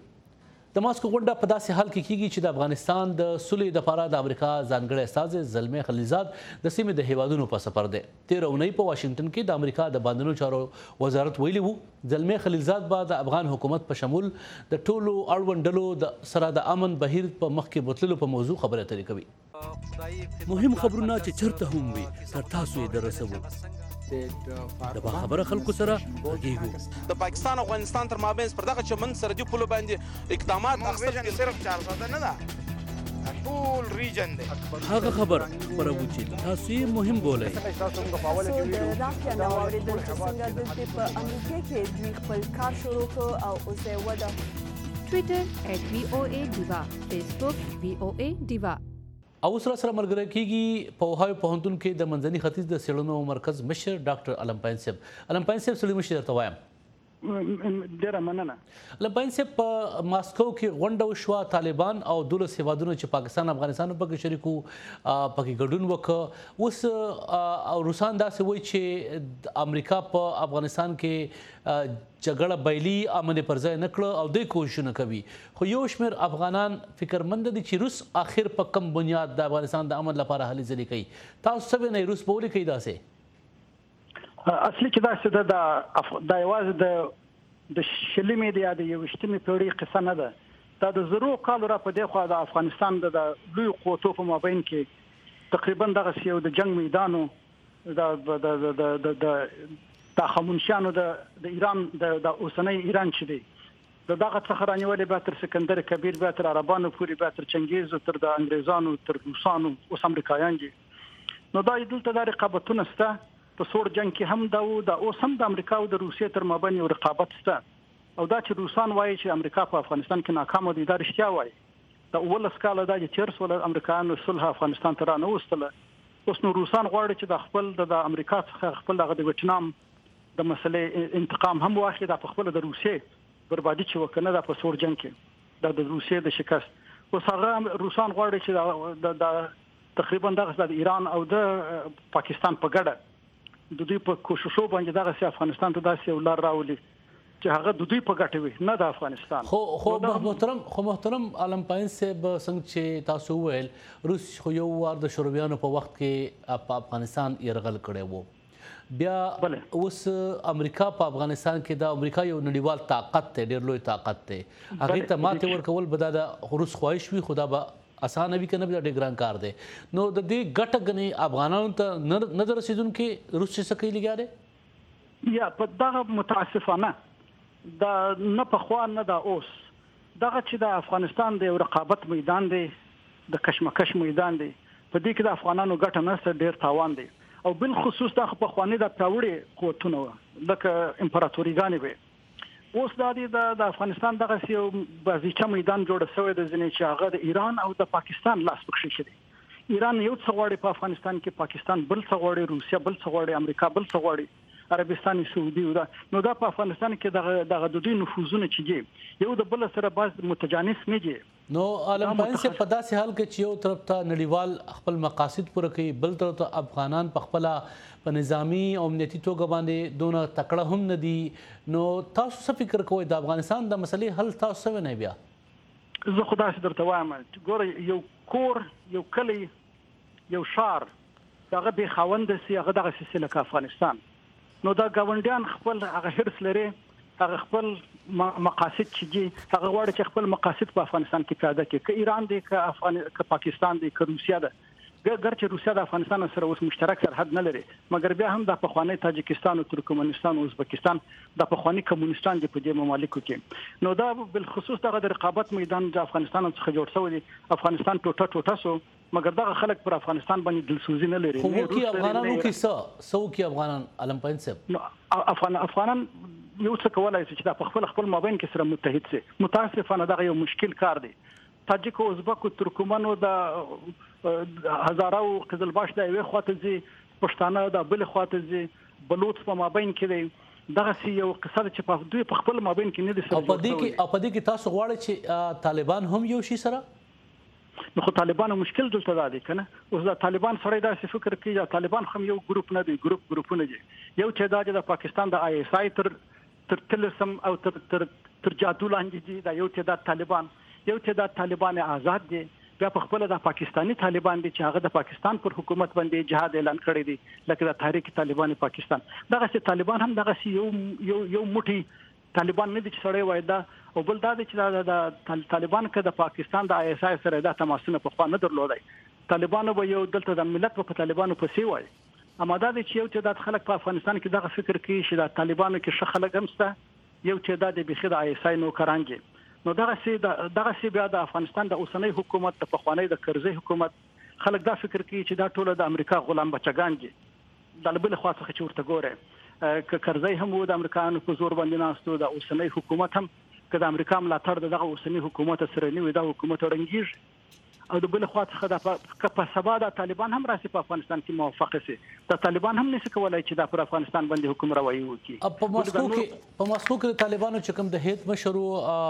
د ماسکو غونډه په داسې حال کې کیږي چې د افغانستان د سولې لپاره د امریکا ځانګړی استازی زلمي خلیلزاد د سیمې د هیوادونو په سفر دی. تېره اونۍ په واشنګټن کې د امریکا د باندنیو چارو وزارت ویلي وو زلمي خلیلزاد به د افغان حکومت په شمول د ټولو اړوند ډلو سره د امن بهیر په مخکې بوتللو په موضوع خبرې اترې کوي. مهم خبرونه چې چرته هم وي تر تاسو یې دررسوو. د باخبره خلکو سره غږیږو. د پاکستان او افغانستان تر مابینځ پر دغه چمن سرحدي پولو باندې اقدامات اخیستل کېږي. صرف 400 نه ده، ټول ریجن دی. هغه خبر خپروو چې تاسو یې مهم بولئ. د رافیا نه واورېدل چې څنګه دلته په امریکا کې دوی خپل کار شروع کړ او اوس یې وده. ټویټر @VOA Diva، فیسبوک VOA Diva. او سره سره ملګری کیږي په اوهایو پوهنتون کې د منځني ختیځ د څېړنو مرکز مشر ډاکټر علم پاین صاحب. علم پاین صاحب سلیم مشر درته وایم. ډیره مننه. علم پاین صاحب په ماسکو کې غونډه وشوه، طالبان او 12 هیوادونو چې پاکستان افغانستان پکې شریکو پکې ګډون وکړ. اوس روسان داسې وایي چې امریکا په افغانستان کې جګړه بایلي امن پر ځای نه کړه او دوی کوششونه کوي. خو یو شمېر افغانان فکرمند دي چې روس آخر په کم بنیاد د افغانستان د امن لپاره هلې ځلې کوي. تاسو څه وینئ روس به ولې کوي داسې؟ اصلي کې داسې ده دا یوازې د شلمې یا د 21مې پېړۍ قصه نه ده. دا د زرو کالو را په دې خوا د افغانستان د لوی قوتو په مابین کې تقریبا دغسې یو د جنګ میدان و د خامونشانو د ایران د اوسنۍ ایران چې دی دغه څخه رانیولې به تر سکندر کبیر به تر عربانو پورې به تر چنګیز تر د انګریزانو تر روسانو اوس امریکایان دي نو دا دلته د رقابتونه سته په سوړ جنگ کې هم دا اوس هم د امریکا او د روسیې تر مابین یو رقابت شته او دا چې روسان وایي چې امریکا په افغانستان کې ناکام دي دا رښتیا وایي دا ولس کاله دا چې چیرس ول امریکایانو صلح افغانستان ته رانه وستله اوس نو روسان غواړي چې د خپل د امریکا څخه خپل د ویتنام د مسلې انتقام هم واخلي دا په خپل د روسیې بربادي چې وکنه دا په سوړ جنگ کې د روسیې د شکست اوس هغه روسان غواړي چې د تقریبا دغه د ایران او د پاکستان په ګډه د دوی په کوششو باندې دغه افغانستان ته داسې ولر راولي چې هغه د دوی په ګټه وي نه د افغانستان خو محترم عالم پاین صاحب څنګه چې تاسو ویل روس خو یو وار د شورویانو په وخت کې په افغانستان یرغل کړی وو بیا اوس امریکا په افغانستان کې د امریکا یو نړیوال طاقت دی ډېر لوی طاقت دی هغې ته ماتې ورکول به دا د روس خواهش وي خو دا به اسانه وي که نه ډېر ګران کار دی نو د دې ګټه ګنې افغانانو ته نه د رسېدونکي روس چې څه کوي لګیا دی یا په دغه متاسفانه دا نه پخوا نه دا اوس دغه چې د افغانستان د یو رقابت میدان دی د کشمکش میدان دی په دې کې د افغانانو ګټه نشته ډېر تاوان دی او بالخصوص د پخواني د پیاوړي قوتونه لکه امپراتوریګانې وي اوس د افغانستان دغه یو بازیچه میدان جوړ شوی د ځینې چې هغه د ایران او د پاکستان لاس پکښې شي ایران یو څه غواړي په افغانستان کې پاکستان بل څه غواړي روسیا بل څه غواړي امریکا بل څه غواړي عربستان سعودي نو دا په افغانستان کې دغه د دوی نفوذونه چې دي یو د بل سره باز متجانس نه دي نو عالم پاین صاحب په داسې حال کې چې یو طرف ته نړیوال خپل مقاصد پوره کوي بل طرف ته افغانان په خپل په نظامی او امنیتي توګه باندې دونه تکړه هم نه دي نو تاسو څه فکر کوئ د افغانستان د مسلې حل تاسو څه نه بیا زه خدای درته وایم ګوره یو کور یو کلی یو شار دغه به خوند سي هغه دغه سلسله کې افغانستان نو دا ګاونډیان خپل هغه هرڅ لري هغه خپل مقاصد چې دي هغه غواړي چې خپل مقاصد په افغانستان کې پیاده کړي که ایران دی که پاکستان دی که روسیا ده ګرچې روسیا د افغانستان سره اوس مشترک سرحد نه لري مګر بیا هم د پخوانی تاجکستان او ترکمنستان او ازبکستان د پخوانی کمونستان دی په دې ممالکو کې نو دا بالخصوص دغه د رقابت میدان د افغانستان څخه جوړ شوی دی افغانستان ټوټه سو مګر دغه خلک پر افغانستان باندې دلسوزي نه لري خو کې افغانانو کې کې افغانان علم پاین صاحب افغانان یو څه کولای شي چې د خپل مابین کې سره متحد شي متاسفانه دغه یو مشکل کار دی تاجک او ازبک او ترکمنو د هزارو قزلباش د یوې خواته دي پښتانه د بل خواته دي بلوچ په مابین کې دی دغه یو قصه چې په دوی په خپل مابین کې نه دي سره او په دې کې تاسو غواړئ چې طالبان هم یو شي سره نو خو طالبانو مشکل دلته دا دی کنه اوس د طالبان سره داسې فکر کوي چې طالبان هم یو ګروپ نه دی ګروپونه دي یو چې د پاکستان د آی اس آی تر تلسم او تر جادو لاندې دي دا یو چې د طالبان آزاد دي بیا په خپل د پاکستانی طالبان دي چې هغه د پاکستان پر حکومت باندې جهاد اعلان کړی دی لکه د تحریک طالبان پاکستان دغه طالبان هم دغه یو موټي طالبان نه دي چې سړی وای دا او بل دا چې د طالبان کې د پاکستان د آی اس آی سره د تماسونه په خوا نه درلودای طالبانو به یو دلته د ملت په طالبانو پسې وای اما دا چې یو چې د خلک په افغانستان کې دغه فکر کوي چې د طالبانو کې ښه خلک هم شته یو چې د بخیر د آی اس آی نوکرانګي نو دغه بیا د افغانستان د اوسنۍ حکومت د پخوانی د کرزي حکومت خلک دا فکر کوي چې دا ټول د امریکا غلام بچگان دي د بل خوا څخه چې ورته ګوره که کرزي هم د امریکایانو په زور باندې ناستو د اوسنۍ حکومت هم که د امریکا ملاتړ دغه اوسنۍ حکومت سره نه وي دا حکومت رنګیږي او د بل خوا څخه د په سبا د طالبان هم راسي په افغانستان کې موافقه سي د طالبان هم نشي کولای چې د افغانستان باندې حکمرانی وکړي په ماسکو کې طالبانو چې کوم د هیت مشرو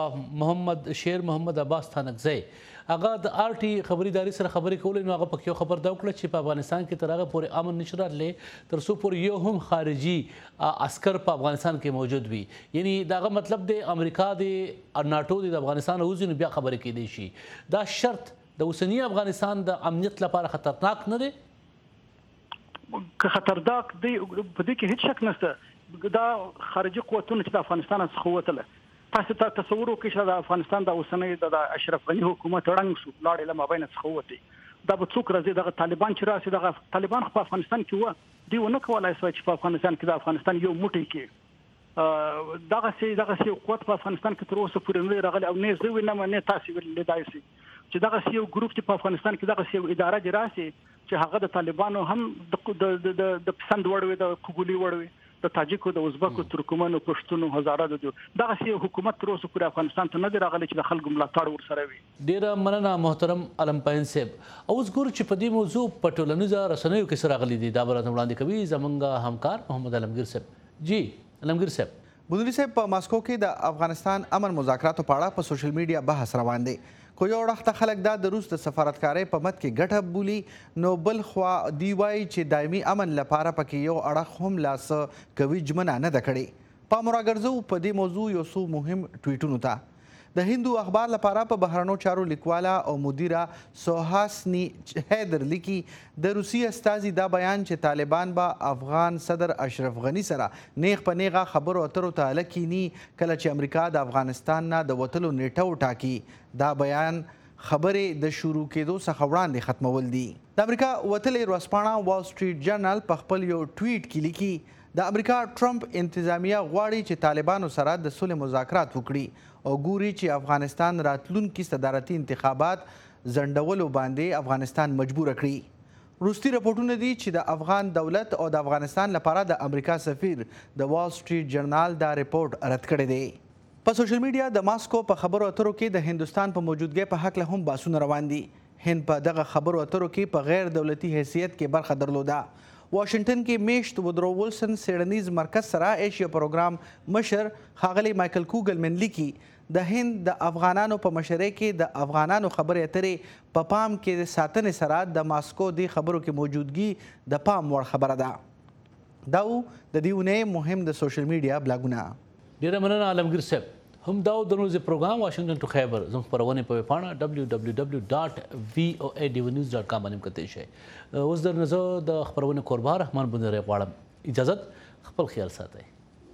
شیر محمد عباس تانکزی هغه د آر ټي خبريداري سره خبرې کولې نو هغه پکې خبر دا وکړه چې په افغانستان کې تر هغه پورې امن نشراتلې تر څو پورې یو هم خارجي عسكر په افغانستان کې موجود وي یعنی داغه مطلب د امریکا د ناتو د افغانستان اوزین بیا خبرې کېدې شي دا شرط د اوسنی افغانستان د امنیت لپاره خطرناک نه دی که خطرناک دی په دې کې هیڅ شک نشته دا خارجي قوتونه چې د افغانستان څخه وتله تاسو ته تصور وکړئ چې د افغانستان د اوسنۍ د اشرف غنی حکومت رنګ شو لاړې له مابین څخه وتی دا به څوک راځي د طالبان چې راسي د طالبان په افغانستان کې و دی ونه کولای شي چې په افغانستان کې د افغانستان یو موټی کې دغه یو قوت په افغانستان کې تر اوسه پورې نه راغلی او نه زه وینم نه تاسو ولیدای شي چې دغه یو ګروپ چې په افغانستان کې دغه یو اداره دی راسي چې هغه د طالبانو هم د پسند وړوي د قبولي وړوي د تاجیکو د ازبکو ترکمنو پښتونو هزاره دغه یو حکومت تر اوسه پورې افغانستان ته نه دی راغلی چې د خلکو ملاتړ ورسره وي. ډیره مننه محترم علم پاین صاحب. اوس ګورو چې په دې موضوع په ټولنیزو رسنیو کې څه راغلي دي دا به راته وړاندې کوي زموږ همکار محمد علمگیر صاحب. جی علمگیر صاحب. بودلي صاحب په ماسکو کې د افغانستان امن مذاکراتو په اړه په سوشل میډیا بحث روان دی. کو یو وخت خلک دا د روس د سفارتکارۍ په مد کې ګټه بولي نو بل خوا دی وایي چې دایمي امن لپاره پکې یو اړخ هم لاس کوي ژمنه نه ده کړې. پام راګرځو په دې موضوع یو څو مهم ټویټونو ته. د هندو اخبار لپاره په بهرنو چارو لیکواله او مدیره سوهاسنی حیدر لیکي د روسي استازي دا بیان چې طالبان به افغان صدر اشرف غني سره نیغ په نیغه خبرو اترو ته لکینی کله چې امریکا د افغانستان نه د وتلو نیټه وټاکي. دا بیان خبرې د شروع کېدو څخه وړاندې ختمول دي. د امریکا وتلې ورځپاڼه وال سټریټ جرنل په خپل یو ټویټ کې لیکي د امریکا ټرمپ انتظامیه غواړي چې طالبانو سره د صلح مذاکرات وکړي او ګوري چې افغانستان راتلونکي صدارتي انتخابات ځنډولو باندې افغانستان مجبور کړي. روسي راپورټونه دي چې د افغان دولت او د افغانستان لپاره د امریکا سفیر د وال سټریټ جرنل دا ریپورت رد کړی دی. په سوشل میډیا د ماسکو په خبرو اترو کې د هندستان په موجودګۍ په هکله هم بحثونه روان دي. هند په دغه خبرو اترو کې په غیر دولتي حیثیت کې برخه درلوده. واشنگټن کې میشت وودرو ولسن سیډنیز مرکز سره ایشیا پروګرام مشر ښاغلی مایکل کوګلمن لیکي د هند د افغانانو په مشرۍ کې د افغانانو خبرې اترې په پام کې ساتنې سره د ماسکو د خبرو کې موجودګي د پام وړ خبره ده. دا د دې اونۍ مهم د سوشل میډیا بلاګونه. ډیره مننه علمگیر صاحب. هم دا د نوز پروګرام واشنگټن ټو خیبر زموږ خپرونې په ویبپاڼه www.voanews.com باندې کتلی شئ. اوس درنه زه د خپرونې کوربه رحمان بندری غواړم اجازت خپل خیال ساتئ.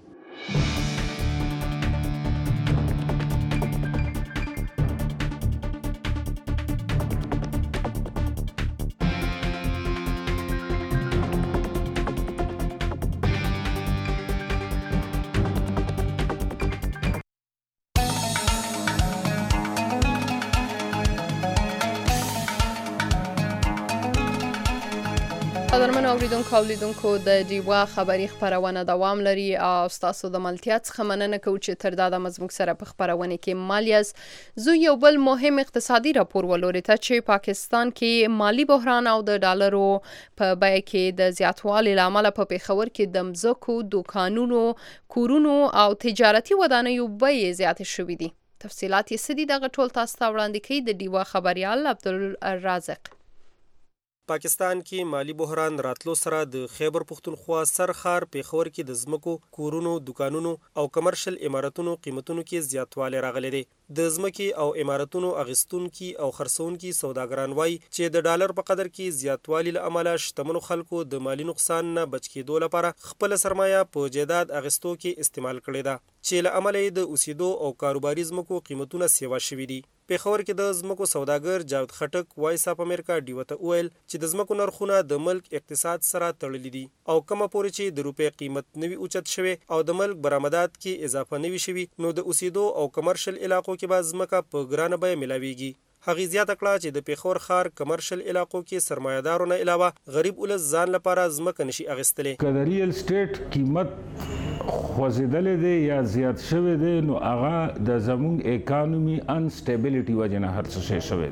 قدرمنو اوریدونکو او لیدونکو د ډیوا خبری خبرونه دوام لري او تاسو د ملتیا څخه مننه کوم چې تر دا د مزموږ سره په خبرونه کې مالیاس زو یو بل مهم اقتصادي راپور ولوري ته چې پاکستان کې مالی بحران او د ډالرو په بیه کې د زیاتوالي لامل په پیښور کې د مزکو دوکانونو کورونو او تجارتي ودانیو بیې زیات شوې دي. تفصيلات یې سدي دغه ټول تاسو ته وړاندې کوي د ډیوا خبريال عبدالرازق. پاکستان کې مالی بحران راتلو سره د خیبر پختونخوا سرخار پیښور کې د ځمکو کورونو دکانونو او کمرشل عمارتونو قیمتونو کې زیاتوالی راغلی دی. د ځمکې او عمارتونو اغیستونکي او خرڅونکي سوداګران وایي چې د ډالر په قدر کې زیاتوالی له امله شتمنو خلکو د مالی نقصان نه بچ کېدو لپاره خپل سرمایه په جیداد اغیستو کې استعمال کړې ده چې له امله د اوسېدو او کاروباري ځمکو قیمتونه سیوا شوي دي. پیښور کې د ځمکو سوداګر جاوید خټک وایس اپ امریکا ډیو ته وویل چې د ځمکو نرخونه د ملک اقتصاد سره تړلي دي او کومه پورې چې د روپې قیمت نوي اوچت شوی او د ملک برآمدات کې اضافه نوي شوی نو د اوسېدو او کمرشل علاقو کې به ځمکه په ګرانه بیه ملاويږي. هغې زیاته کړه چې د پیښور ښار کمرشل علاقو کې سرمایه‌دارو نه علاوه غریب ولس ځان لپاره ځمکه نشي اخیستلی. که د ریل سټیټ قیمت خوځېدلی دی یا زیات شوی دی نو هغه د زموږ اکانومي انسټیبلیټي وجې نه هر څه شی شوی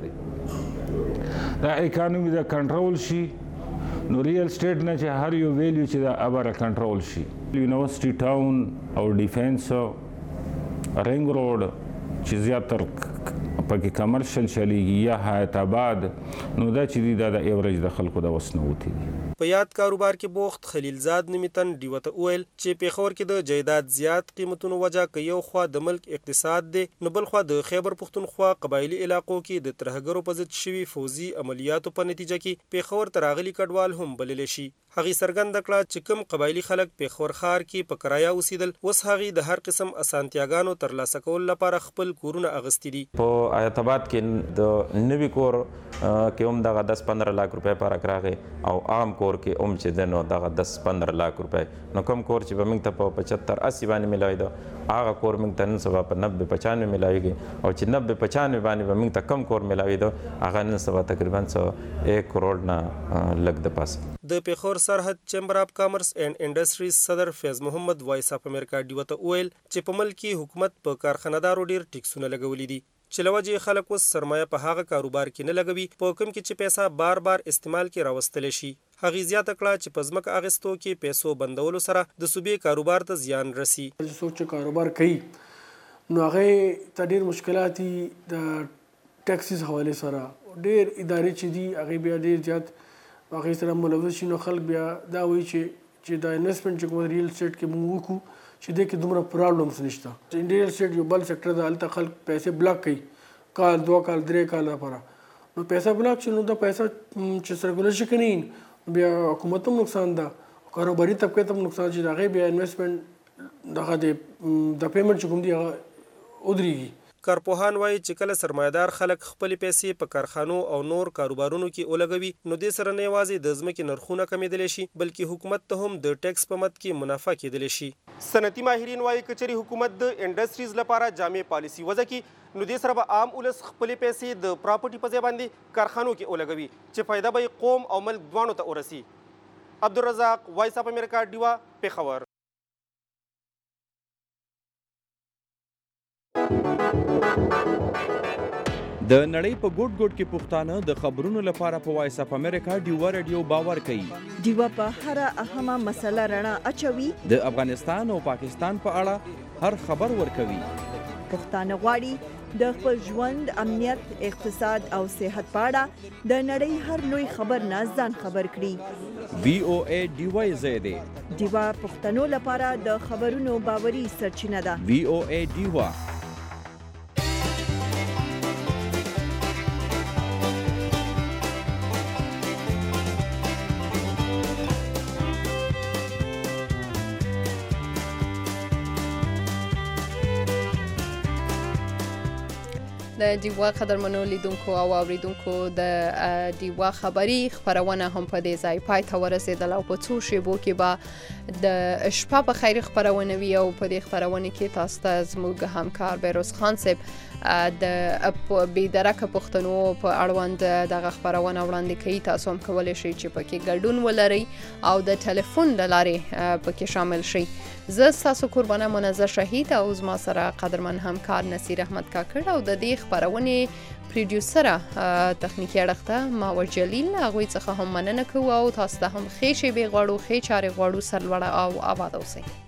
دی. دا اکانومي د کنټرول شي نو ریل سټیټ نه چې هر یو ویلیو چې دا ابره کنټرول شي. یونیورسټي ټاون او ډیفینس رنګ روډ چې زیاتر پکې کمرشل چلیږي یا حیات آباد نو دا چې دی دا د ایوریج د خلکو د وس نه وتی دي. په یاد کاروبار کې بوخت خلیلزاد نمیتن ډیو ته وویل چې پیښور کې د جایداد زیات قیمتونو وجه که یو خوا د ملک اقتصاد دی نو بل خوا د خیبر پختونخوا قبایلی علاقو کې د ترهګرو په ضد شوي فوزي عملیاتو په نتیجه کې پیښور ته راغلي کډوال هم بللی شي. هغې څرګنده کړه چې کوم قبایلي خلک پیښور ښار کې په کرایه اوسېدل اوس هغې د هر قسم اسانتیاګانو ترلاسه کولو لپاره خپل کورونه اغوستي دي. په حیات آباد کې د نوي کور کې هم دغه 10-15 لک روپۍ پارک راغی او عام کور کې هم چې دی نو دغه 10-15 لک روپۍ. نو کوم کور چې به موږ ته په 75-80 باندې میلاوېده هغه کور موږ ته نن سبا په 90-95 میلاویږي او چې 90-95 باندې به موږ ته کم کور میلاوېده هغه نن سبا تقریبا 1 کروڑ نه لږ د پاسه. د پیښور سرحد چیمبر اف کامرس اینڈ انډسټریز صدر فیض محمد وایس اف امریکا ډیو ته وویل چې په ملک کې حکومت په کارخانه‌دارو ډیر ټیکسونه لګولي دي چې لوجه خلک اوس سرمایه په هغه کاروبار کې نه لګوي په کوم کې چې پیسې بار بار استعمال کې راوستل شي. هغې زیاته کړه چې په ځمکه اخیستو کې پیسو بندولو سره د صوبې کاروبار ته زیان رسي. څوک چې کاروبار کوي نو هغه ته ډیر مشکلات دي د ټیکسز حواله سره ډیر ادارې چې دي هغه بیا ډیر زیات هغه سره ملوث شي. نو خلک بیا دا وایي چې دا انویسټمنټ چې کوم ریل اسټیټ کې موږ وکړو چې د کې دومره پرابلمز نشته. ریل اسټیټ یو بل سیکټر ده هلته خلک پیسې بلاک کوي کال 2 کال 3 کال لپاره. نو پیسې بلاک شي نو دا پیسې چې سرکولیشن کوي بیا حکومت هم نقصان ده کاروباري طبقه ته هم نقصان چې هغې بیا انویسټمنټ دغه د پیمنټ چې کوم دی هغه ودرېږي. کارپوهان وایي چې کله سرمایدار خلک خپلې پیسې په کارخانو او نور کاروبارونو کې ولګوي نو دې سره نه یوازې د ځمکې نرخونه کمیدلی شي بلکې حکومت ته هم د ټیکس په مد کې منافع کېدلی شي. صنعتي ماهرین وایي که چېرې حکومت د انډسټریز لپاره جامع پالیسي وضع کړي نو دې سره به عام ولس خپلې پیسې د پراپرټي په ځای باندې کارخانو کې ولګوي چې فایده به یې قوم او ملک دواړو ته ورسي. عبدالرزاق وایس اف امریکا ډیوا پیښور. د نړۍ په ګوټ ګوټ کې پښتانه د خبرونو لپاره په وایس اف امریکا ډیوا رادیو باور کوي. ډیوا په هر اهمه مسله رڼا اچوي. د افغانستان او پاکستان په اړه هر خبر ورکوي. پښتانه غواړي د خپل ژوند امنیت اقتصاد او صحت په اړه د نړۍ هر لوی خبر نه ځان خبر کړي. VOA ډیوا زیاده ډیوا پښتنو لپاره د خبرونو باوري سرچینه ده. VOA ډیوا. د ډیوا قدرمنو لیدونکو او اوریدونکو د ډیوا خبري خبرونه هم په دې ځای پای ته ورسېدل او په څو شیبو کې به د شپه په خیر خبرونه وي او په دې خبرونه کې تاسو ته زموږ همکار بیروز خان صاحب د بېدرکه پښتنو په اړوند دغه خبرونه وړاندې کوي. تاسو هم کولی شئ چې پکې ګډون ولرئ او د ټلیفون له لارې پکې شامل شئ. زه ستاسو قربانه منزه شهید او زما سره قدرمن همکار نصیر احمد کاکړ او د دې خبرونې پروډیوسره تخنیکي اړخ ته ماور جلیل هغوی څخه هم مننه کوو او تاسو ته هم ښې شیبې غواړو ښې چارې غواړو سرلوړه او آباد اوسئ.